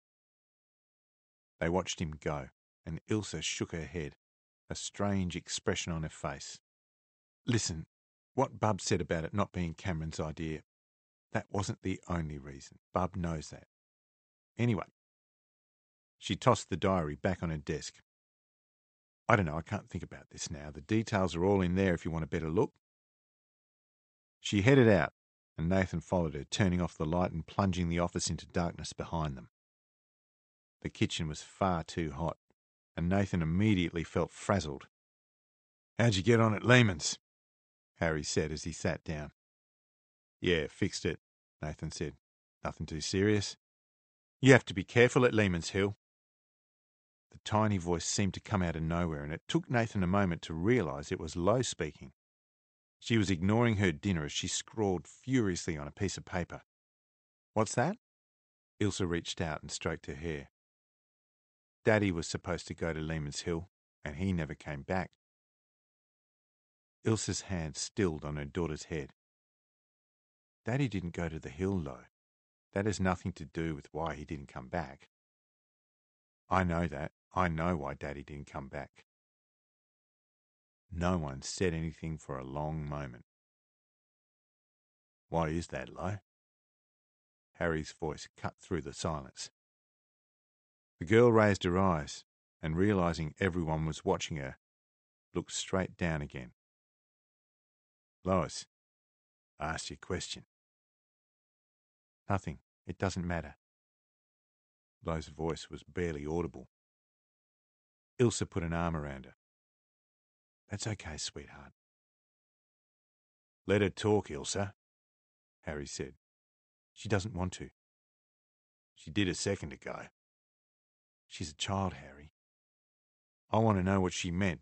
They watched him go, and Ilse shook her head, a strange expression on her face. Listen, what Bub said about it not being Cameron's idea, that wasn't the only reason. Bub knows that. Anyway, she tossed the diary back on her desk. I don't know, I can't think about this now. The details are all in there if you want a better look. She headed out, and Nathan followed her, turning off the light and plunging the office into darkness behind them. The kitchen was far too hot, and Nathan immediately felt frazzled. How'd you get on at Lehman's? Harry said as he sat down. Yeah, fixed it, Nathan said. Nothing too serious. You have to be careful at Lehman's Hill. The tiny voice seemed to come out of nowhere, and it took Nathan a moment to realise it was Lo speaking. She was ignoring her dinner as she scrawled furiously on a piece of paper. What's that? Ilse reached out and stroked her hair. Daddy was supposed to go to Lehman's Hill, and he never came back. Ilse's hand stilled on her daughter's head. Daddy didn't go to the hill, Lo. That has nothing to do with why he didn't come back. I know that. I know why Daddy didn't come back. No one said anything for a long moment. Why is that, Lo? Harry's voice cut through the silence. The girl raised her eyes and, realising everyone was watching her, looked straight down again. Lois, I asked you a question. Nothing. It doesn't matter. Lo's voice was barely audible. Ilse put an arm around her. That's okay, sweetheart. Let her talk, Ilse, Harry said. She doesn't want to. She did a second ago. She's a child, Harry. I want to know what she meant.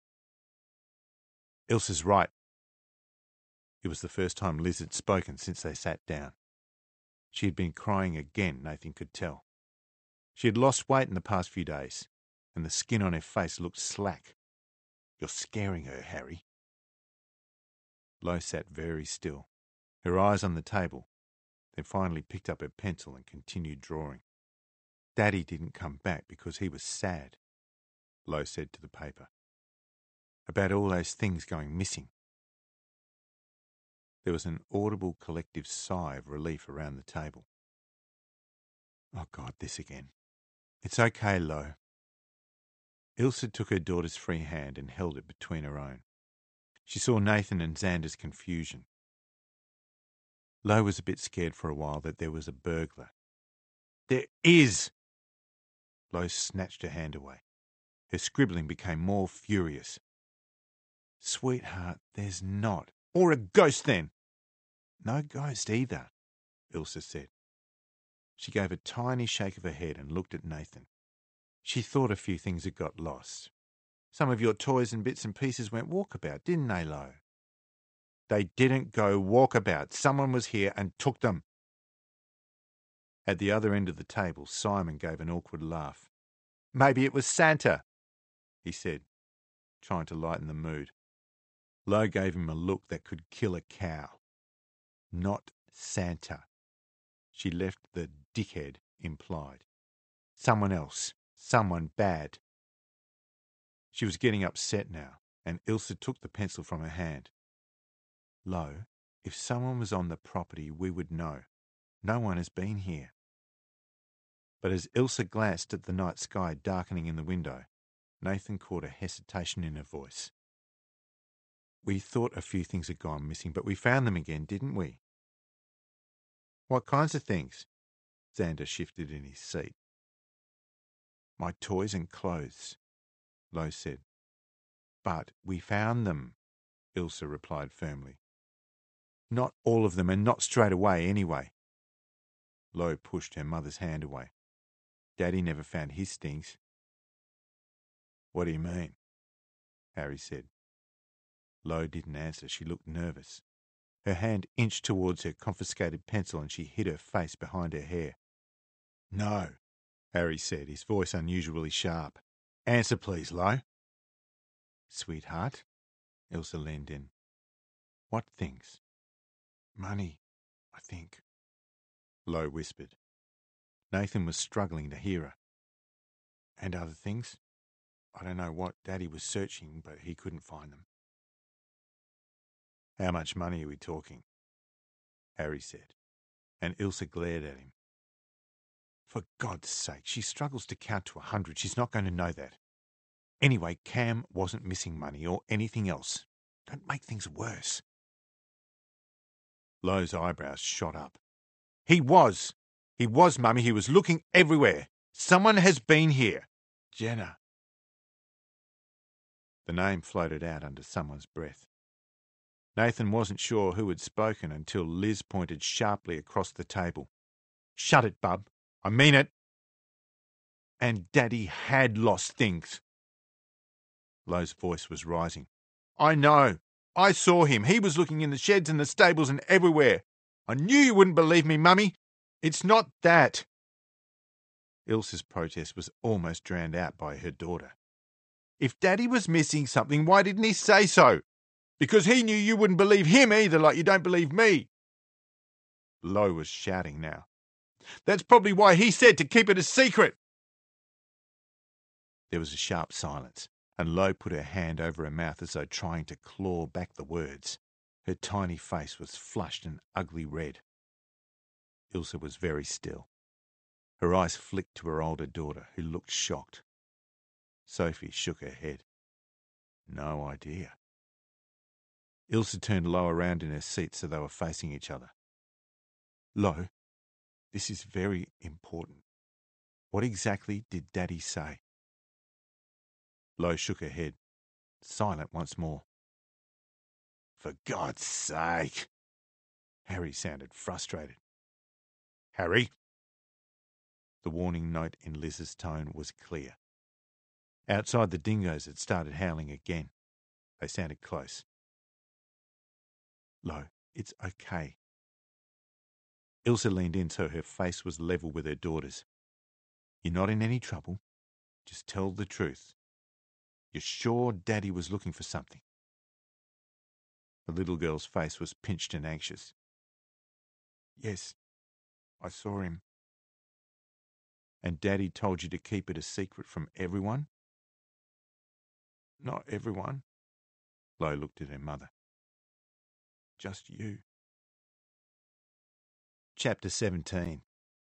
Ilsa's right. It was the first time Liz had spoken since they sat down. She had been crying again, Nathan could tell. She had lost weight in the past few days, and the skin on her face looked slack. You're scaring her, Harry. Lo sat very still, her eyes on the table, then finally picked up her pencil and continued drawing. Daddy didn't come back because he was sad, Lo said to the paper, about all those things going missing. There was an audible collective sigh of relief around the table. Oh, God, this again. It's okay, Lo. Ilsa took her daughter's free hand and held it between her own. She saw Nathan and Xander's confusion. Lo was a bit scared for a while that there was a burglar. There is! Lo snatched her hand away. Her scribbling became more furious. Sweetheart, there's not. Or a ghost, then. No ghost either, Ilsa said. She gave a tiny shake of her head and looked at Nathan. She thought a few things had got lost. Some of your toys and bits and pieces went walkabout, didn't they, Lo? They didn't go walkabout. Someone was here and took them. At the other end of the table, Simon gave an awkward laugh. Maybe it was Santa, he said, trying to lighten the mood. Lo gave him a look that could kill a cow. Not Santa. She left the dickhead implied. Someone else. Someone bad. She was getting upset now, and Ilsa took the pencil from her hand. Lo, if someone was on the property, we would know. No one has been here. But as Ilsa glanced at the night sky darkening in the window, Nathan caught a hesitation in her voice. We thought a few things had gone missing, but we found them again, didn't we? What kinds of things? Xander shifted in his seat. My toys and clothes, Lo said. But we found them, Ilsa replied firmly. Not all of them, and not straight away anyway. Lo pushed her mother's hand away. Daddy never found his things. What do you mean? Harry said. Lo didn't answer. She looked nervous. Her hand inched towards her confiscated pencil and she hid her face behind her hair. No, Harry said, his voice unusually sharp. Answer, please, Lo. Sweetheart, Ilsa leaned in. What things? Money, I think, Lo whispered. Nathan was struggling to hear her. And other things? I don't know what Daddy was searching, but he couldn't find them. How much money are we talking? Harry said, and Ilsa glared at him. For God's sake, she struggles to count to a hundred. She's not going to know that. Anyway, Cam wasn't missing money or anything else. Don't make things worse. Lo's eyebrows shot up. He was. He was, Mummy. He was looking everywhere. Someone has been here. Jenna. The name floated out under someone's breath. Nathan wasn't sure who had spoken until Liz pointed sharply across the table. Shut it, bub. I mean it. And Daddy had lost things. Lo's voice was rising. I know. I saw him. He was looking in the sheds and the stables and everywhere. I knew you wouldn't believe me, Mummy. It's not that. Ilsa's protest was almost drowned out by her daughter. If Daddy was missing something, why didn't he say so? Because he knew you wouldn't believe him either, like you don't believe me. Lo was shouting now. That's probably why he said to keep it a secret. There was a sharp silence, and Lo put her hand over her mouth as though trying to claw back the words. Her tiny face was flushed and ugly red. Ilsa was very still. Her eyes flicked to her older daughter, who looked shocked. Sophie shook her head. No idea. Ilsa turned Lo around in her seat so they were facing each other. Lo, this is very important. What exactly did Daddy say? Lo shook her head, silent once more. For God's sake! Harry sounded frustrated. Harry? The warning note in Liz's tone was clear. Outside, the dingoes had started howling again. They sounded close. Lo, it's okay. Ilsa leaned in so her face was level with her daughter's. You're not in any trouble. Just tell the truth. You're sure Daddy was looking for something? The little girl's face was pinched and anxious. Yes, I saw him. And Daddy told you to keep it a secret from everyone? Not everyone. Lo looked at her mother. Just you. Chapter seventeen.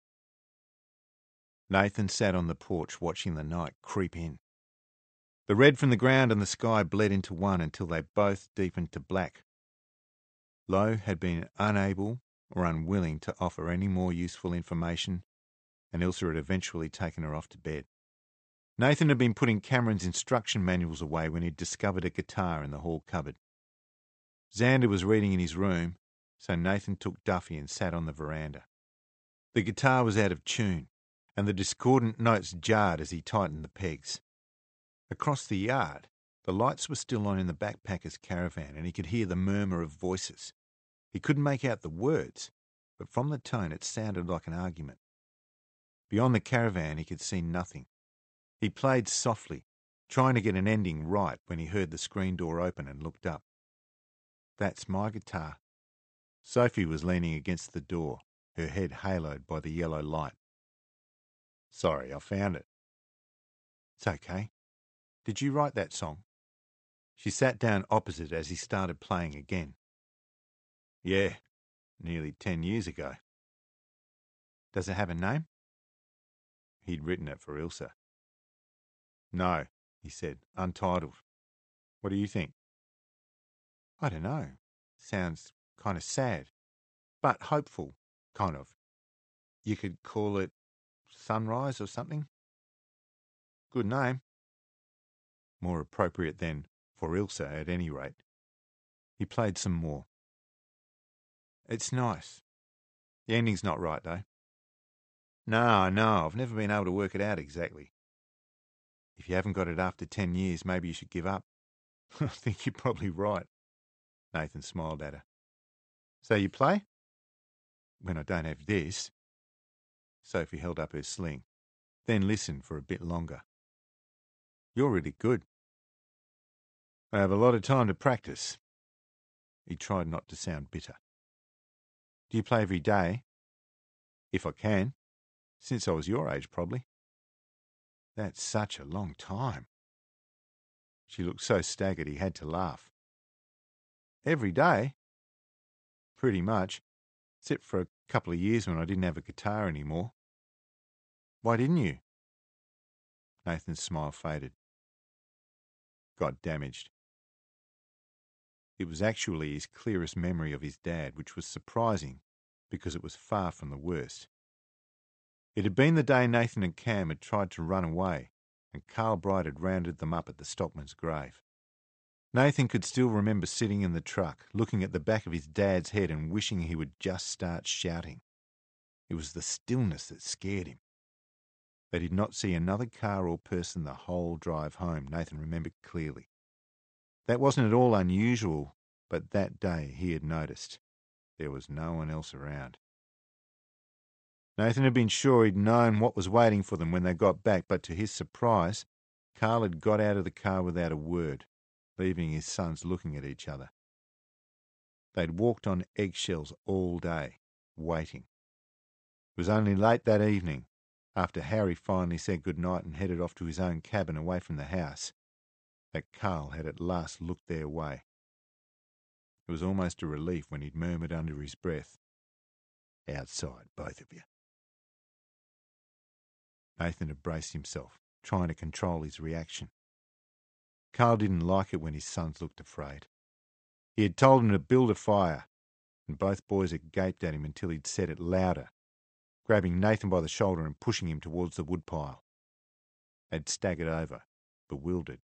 Nathan sat on the porch watching the night creep in. The red from the ground and the sky bled into one until they both deepened to black. Lo had been unable or unwilling to offer any more useful information, and Ilsa had eventually taken her off to bed. Nathan had been putting Cameron's instruction manuals away when he'd discovered a guitar in the hall cupboard. Xander was reading in his room, so Nathan took Duffy and sat on the veranda. The guitar was out of tune, and the discordant notes jarred as he tightened the pegs. Across the yard, the lights were still on in the backpacker's caravan, and he could hear the murmur of voices. He couldn't make out the words, but from the tone it sounded like an argument. Beyond the caravan he could see nothing. He played softly, trying to get an ending right when he heard the screen door open and looked up. That's my guitar. Sophie was leaning against the door, her head haloed by the yellow light. Sorry, I found it. It's okay. Did you write that song? She sat down opposite as he started playing again. Yeah, nearly ten years ago. Does it have a name? He'd written it for Ilsa. No, he said, untitled. What do you think? I don't know. Sounds kind of sad, but hopeful, kind of. You could call it Sunrise or something. Good name. More appropriate than for Ilsa, at any rate. He played some more. It's nice. The ending's not right, though. No, no, I've never been able to work it out exactly. If you haven't got it after ten years, maybe you should give up. I think you're probably right. Nathan smiled at her. So you play? When I don't have this. Sophie held up her sling, then listened for a bit longer. You're really good. I have a lot of time to practice. He tried not to sound bitter. Do you play every day? If I can. Since I was your age, probably. That's such a long time. She looked so staggered he had to laugh. Every day? Pretty much, except for a couple of years when I didn't have a guitar anymore. Why didn't you? Nathan's smile faded. Got damaged. It was actually his clearest memory of his dad, which was surprising because it was far from the worst. It had been the day Nathan and Cam had tried to run away, and Carl Bright had rounded them up at the Stockman's grave. Nathan could still remember sitting in the truck, looking at the back of his dad's head and wishing he would just start shouting. It was the stillness that scared him. They did not see another car or person the whole drive home, Nathan remembered clearly. That wasn't at all unusual, but that day he had noticed. There was no one else around. Nathan had been sure he'd known what was waiting for them when they got back, but to his surprise, Carl had got out of the car without a word, leaving his sons looking at each other. They'd walked on eggshells all day, waiting. It was only late that evening, after Harry finally said good night and headed off to his own cabin away from the house, that Carl had at last looked their way. It was almost a relief when he'd murmured under his breath, "Outside, both of you." Nathan had braced himself, trying to control his reaction. Carl didn't like it when his sons looked afraid. He had told them to build a fire, and both boys had gaped at him until he'd said it louder, grabbing Nathan by the shoulder and pushing him towards the woodpile. They'd staggered over, bewildered.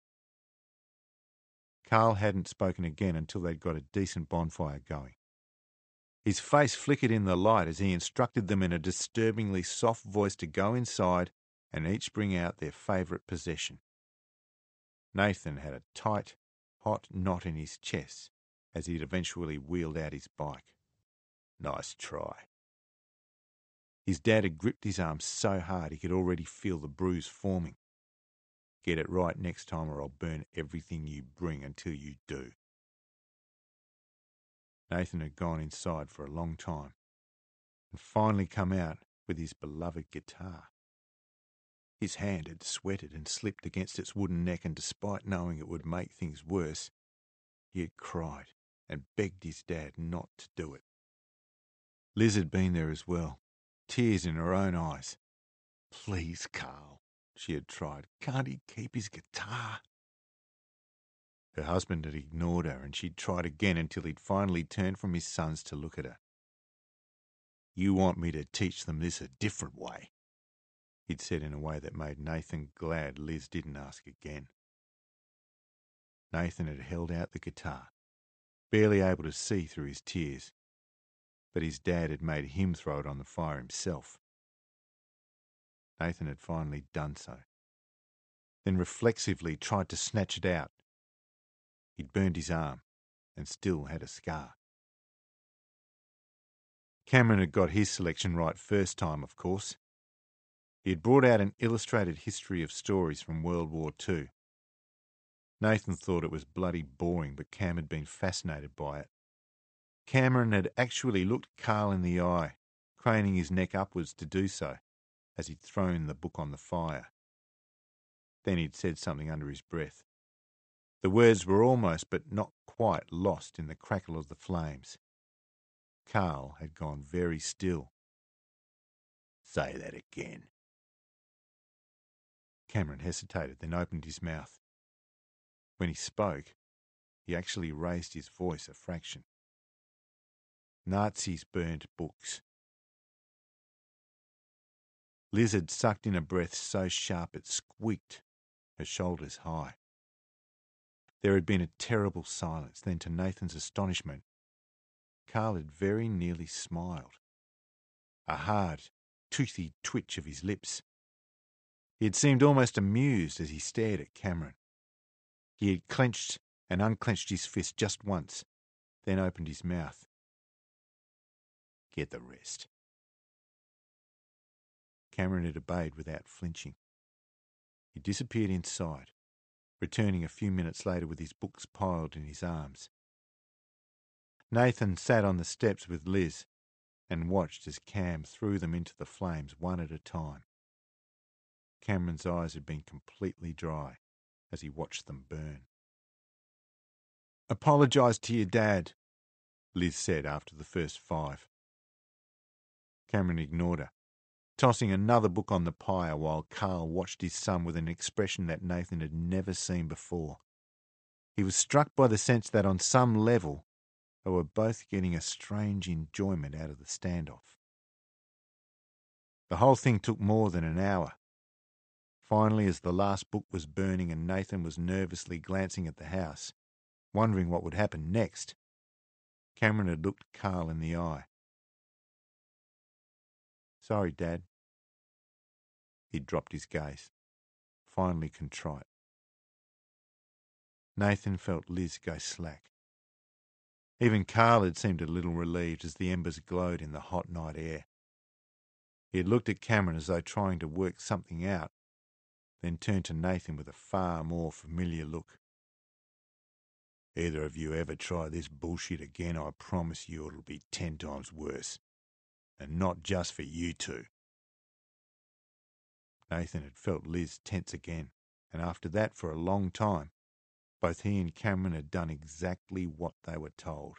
Carl hadn't spoken again until they'd got a decent bonfire going. His face flickered in the light as he instructed them in a disturbingly soft voice to go inside and each bring out their favourite possession. Nathan had a tight, hot knot in his chest as he'd eventually wheeled out his bike. Nice try. His dad had gripped his arm so hard he could already feel the bruise forming. Get it right next time or I'll burn everything you bring until you do. Nathan had gone inside for a long time and finally come out with his beloved guitar. His hand had sweated and slipped against its wooden neck, and despite knowing it would make things worse, he had cried and begged his dad not to do it. Liz had been there as well, tears in her own eyes. Please, Carl, she had tried. Can't he keep his guitar? Her husband had ignored her, and she'd tried again until he'd finally turned from his sons to look at her. You want me to teach them this a different way, he'd said in a way that made Nathan glad Liz didn't ask again. Nathan had held out the guitar, barely able to see through his tears, but his dad had made him throw it on the fire himself. Nathan had finally done so, then reflexively tried to snatch it out. He'd burned his arm and still had a scar. Cameron had got his selection right first time, of course. He had brought out an illustrated history of stories from World War Two. Nathan thought it was bloody boring, but Cam had been fascinated by it. Cameron had actually looked Carl in the eye, craning his neck upwards to do so, as he'd thrown the book on the fire. Then he'd said something under his breath. The words were almost but not quite lost in the crackle of the flames. Carl had gone very still. Say that again. Cameron hesitated, then opened his mouth. When he spoke, he actually raised his voice a fraction. Nazis burned books. Liz had sucked in a breath so sharp it squeaked, her shoulders high. There had been a terrible silence. Then, to Nathan's astonishment, Carl had very nearly smiled. A hard, toothy twitch of his lips. He had seemed almost amused as he stared at Cameron. He had clenched and unclenched his fist just once, then opened his mouth. Get the rest. Cameron had obeyed without flinching. He disappeared inside, returning a few minutes later with his books piled in his arms. Nathan sat on the steps with Liz and watched as Cam threw them into the flames one at a time. Cameron's eyes had been completely dry as he watched them burn. Apologise to your dad, Liz said after the first five. Cameron ignored her, tossing another book on the pyre while Carl watched his son with an expression that Nathan had never seen before. He was struck by the sense that on some level they were both getting a strange enjoyment out of the standoff. The whole thing took more than an hour. Finally, as the last book was burning and Nathan was nervously glancing at the house, wondering what would happen next, Cameron had looked Carl in the eye. Sorry, Dad. He'd dropped his gaze, finally contrite. Nathan felt Liz go slack. Even Carl had seemed a little relieved as the embers glowed in the hot night air. He had looked at Cameron as though trying to work something out, then turned to Nathan with a far more familiar look. Either of you ever try this bullshit again, I promise you it'll be ten times worse. And not just for you two. Nathan had felt Liz tense again, and after that, for a long time, both he and Cameron had done exactly what they were told.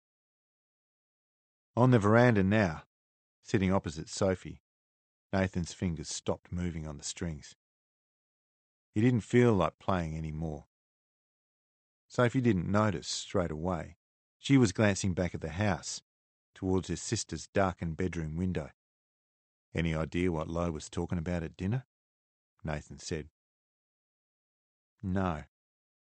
On the veranda now, sitting opposite Sophie, Nathan's fingers stopped moving on the strings. He didn't feel like playing any more. Sophie didn't notice straight away. She was glancing back at the house, towards her sister's darkened bedroom window. Any idea what Lo was talking about at dinner? Nathan said. No.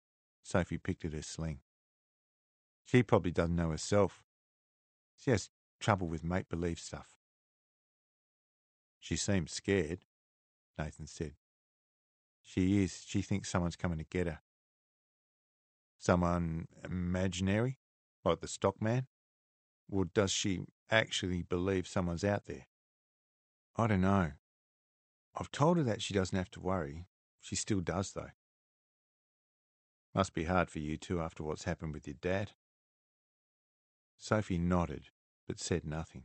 Sophie picked at her sling. She probably doesn't know herself. She has trouble with make-believe stuff. She seems scared, Nathan said. She is. She thinks someone's coming to get her. Someone imaginary, like the stockman? Or does she actually believe someone's out there? I don't know. I've told her that she doesn't have to worry. She still does, though. Must be hard for you too after what's happened with your dad. Sophie nodded, but said nothing.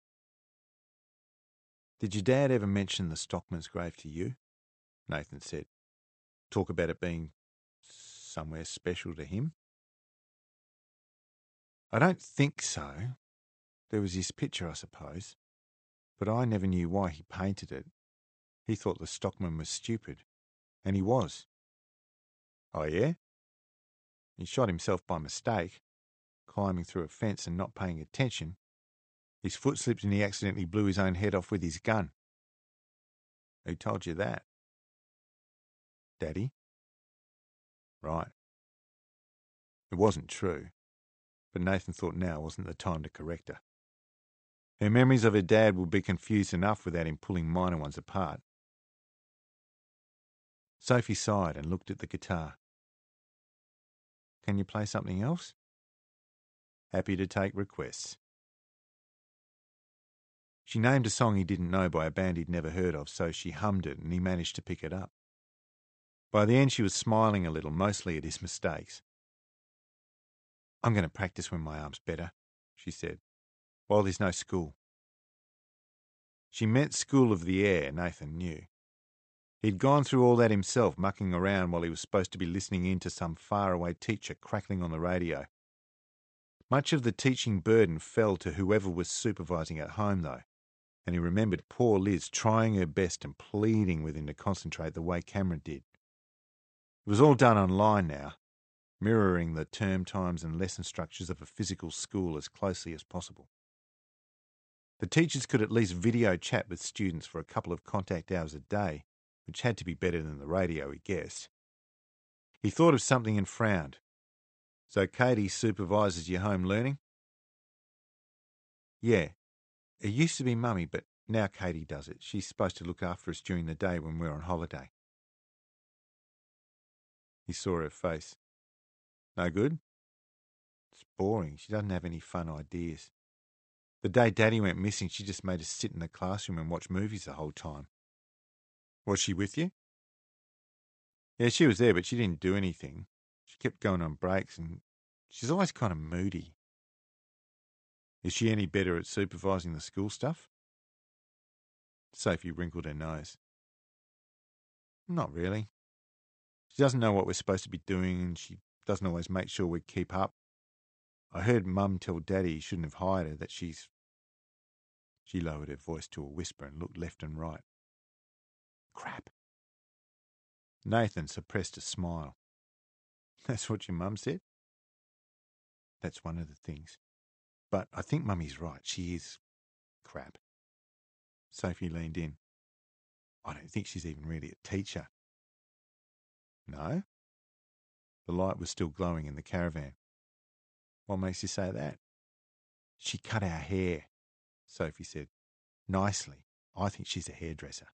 Did your dad ever mention the stockman's grave to you? Nathan said. Talk about it being somewhere special to him? I don't think so. There was his picture, I suppose. But I never knew why he painted it. He thought the stockman was stupid. And he was. Oh, yeah? He shot himself by mistake, climbing through a fence and not paying attention. His foot slipped and he accidentally blew his own head off with his gun. Who told you that? Daddy? Right. It wasn't true, but Nathan thought now wasn't the time to correct her. Her memories of her dad would be confused enough without him pulling minor ones apart. Sophie sighed and looked at the guitar. Can you play something else? Happy to take requests. She named a song he didn't know by a band he'd never heard of, so she hummed it and he managed to pick it up. By the end she was smiling a little, mostly at his mistakes. I'm going to practice when my arm's better, she said, while there's no school. She meant School of the Air, Nathan knew. He'd gone through all that himself, mucking around while he was supposed to be listening in to some faraway teacher crackling on the radio. Much of the teaching burden fell to whoever was supervising at home, though, and he remembered poor Liz trying her best and pleading with him to concentrate the way Cameron did. It was all done online now, mirroring the term times and lesson structures of a physical school as closely as possible. The teachers could at least video chat with students for a couple of contact hours a day, which had to be better than the radio, he guessed. He thought of something and frowned. So Katie supervises your home learning? Yeah. It used to be Mummy, but now Katie does it. She's supposed to look after us during the day when we're on holiday. He saw her face. No good? It's boring. She doesn't have any fun ideas. The day Daddy went missing, she just made us sit in the classroom and watch movies the whole time. Was she with you? Yeah, she was there, but she didn't do anything. She kept going on breaks, and she's always kind of moody. Is she any better at supervising the school stuff? Sophie wrinkled her nose. Not really. She doesn't know what we're supposed to be doing, and she doesn't always make sure we keep up. I heard Mum tell Daddy he shouldn't have hired her, that she's... She lowered her voice to a whisper and looked left and right. Crap. Nathan suppressed a smile. That's what your mum said? That's one of the things. But I think Mummy's right. She is crap. Sophie leaned in. I don't think she's even really a teacher. No? The light was still glowing in the caravan. What makes you say that? She cut our hair, Sophie said. Nicely. I think she's a hairdresser.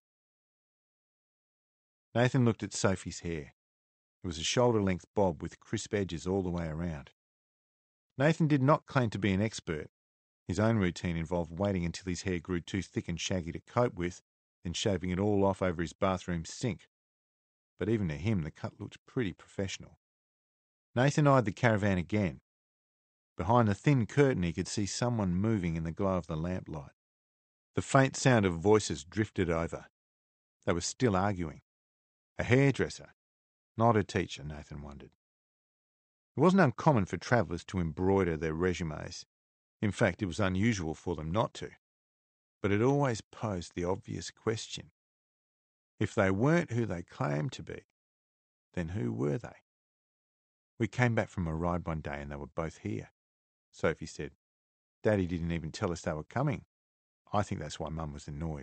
Nathan looked at Sophie's hair. It was a shoulder-length bob with crisp edges all the way around. Nathan did not claim to be an expert. His own routine involved waiting until his hair grew too thick and shaggy to cope with, then shaving it all off over his bathroom sink. But even to him, the cut looked pretty professional. Nathan eyed the caravan again. Behind the thin curtain he could see someone moving in the glow of the lamplight. The faint sound of voices drifted over. They were still arguing. A hairdresser, not a teacher, Nathan wondered. It wasn't uncommon for travellers to embroider their resumes. In fact, it was unusual for them not to. But it always posed the obvious question. If they weren't who they claimed to be, then who were they? We came back from a ride one day and they were both here, Sophie said. Daddy didn't even tell us they were coming. I think that's why Mum was annoyed.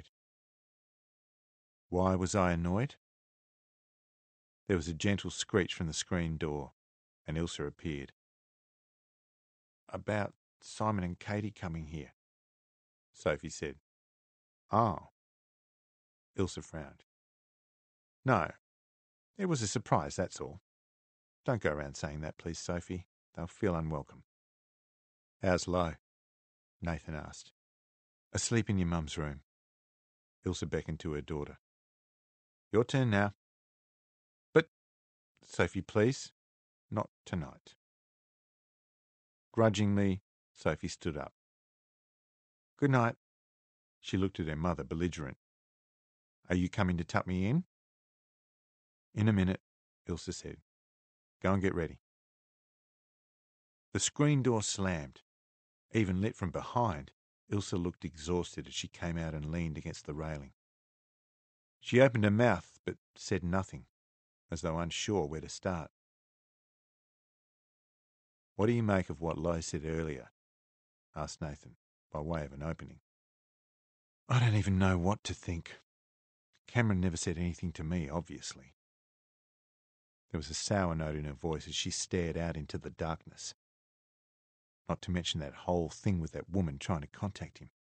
Why was I annoyed? There was a gentle screech from the screen door, and Ilsa appeared. About Simon and Katie coming here, Sophie said. Oh. Ilse frowned. No, it was a surprise, that's all. Don't go around saying that, please, Sophie. They'll feel unwelcome. How's Lo? Nathan asked. Asleep in your mum's room. Ilse beckoned to her daughter. Your turn now. But, Sophie, please, not tonight. Grudgingly, Sophie stood up. Good night. She looked at her mother, belligerent. Are you coming to tuck me in? In a minute, Ilse said. Go and get ready. The screen door slammed. Even lit from behind, Ilse looked exhausted as she came out and leaned against the railing. She opened her mouth but said nothing, as though unsure where to start. What do you make of what Lo said earlier? Asked Nathan, by way of an opening. I don't even know what to think. Cameron never said anything to me, obviously. There was a sour note in her voice as she stared out into the darkness. Not to mention that whole thing with that woman trying to contact him.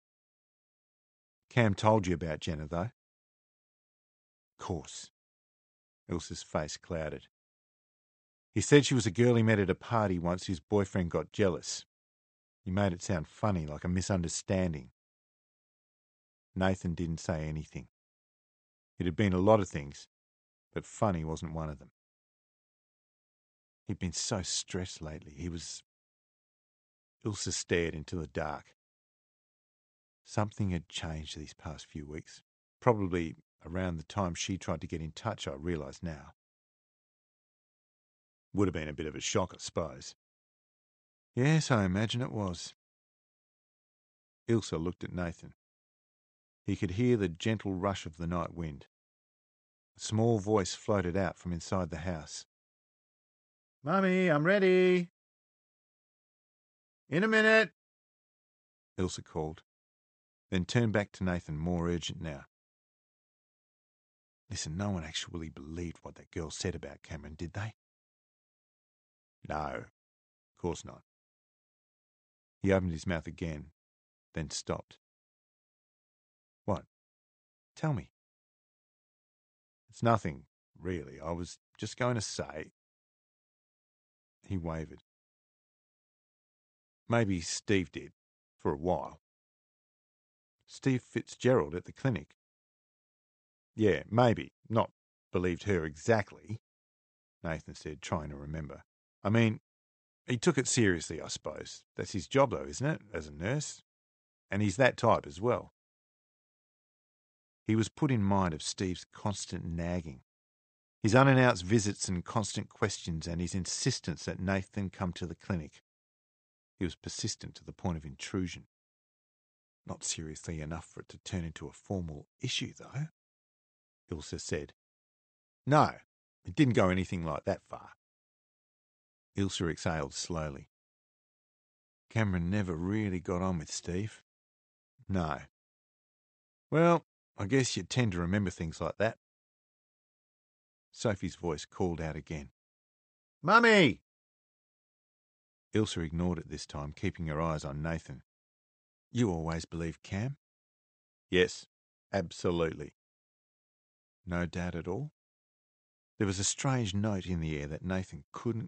Cam told you about Jenna, though? Of course. Ilse's face clouded. He said she was a girl he met at a party once whose boyfriend got jealous. He made it sound funny, like a misunderstanding. Nathan didn't say anything. It had been a lot of things, but funny wasn't one of them. He'd been so stressed lately. He was... Ilse stared into the dark. Something had changed these past few weeks. Probably around the time she tried to get in touch, I realise now. Would have been a bit of a shock, I suppose. Yes, I imagine it was. Ilse looked at Nathan. He could hear the gentle rush of the night wind. A small voice floated out from inside the house. Mummy, I'm ready. In a minute, Ilse called, then turned back to Nathan, more urgent now. Listen, no one actually believed what that girl said about Cameron, did they? No, of course not. He opened his mouth again, then stopped. What? Tell me. It's nothing, really. I was just going to say... He wavered. Maybe Steve did, for a while. Steve Fitzgerald at the clinic. Yeah, maybe. Not believed her exactly, Nathan said, trying to remember. I mean, he took it seriously, I suppose. That's his job, though, isn't it, as a nurse? And he's that type as well. He was put in mind of Steve's constant nagging, his unannounced visits and constant questions, and his insistence that Nathan come to the clinic. He was persistent to the point of intrusion. Not seriously enough for it to turn into a formal issue, though, Ilse said. No, it didn't go anything like that far. Ilse exhaled slowly. Cameron never really got on with Steve. No. Well, I guess you tend to remember things like that. Sophie's voice called out again. Mummy! Ilse ignored it this time, keeping her eyes on Nathan. You always believed Cam? Yes, absolutely. No doubt at all? There was a strange note in the air that Nathan couldn't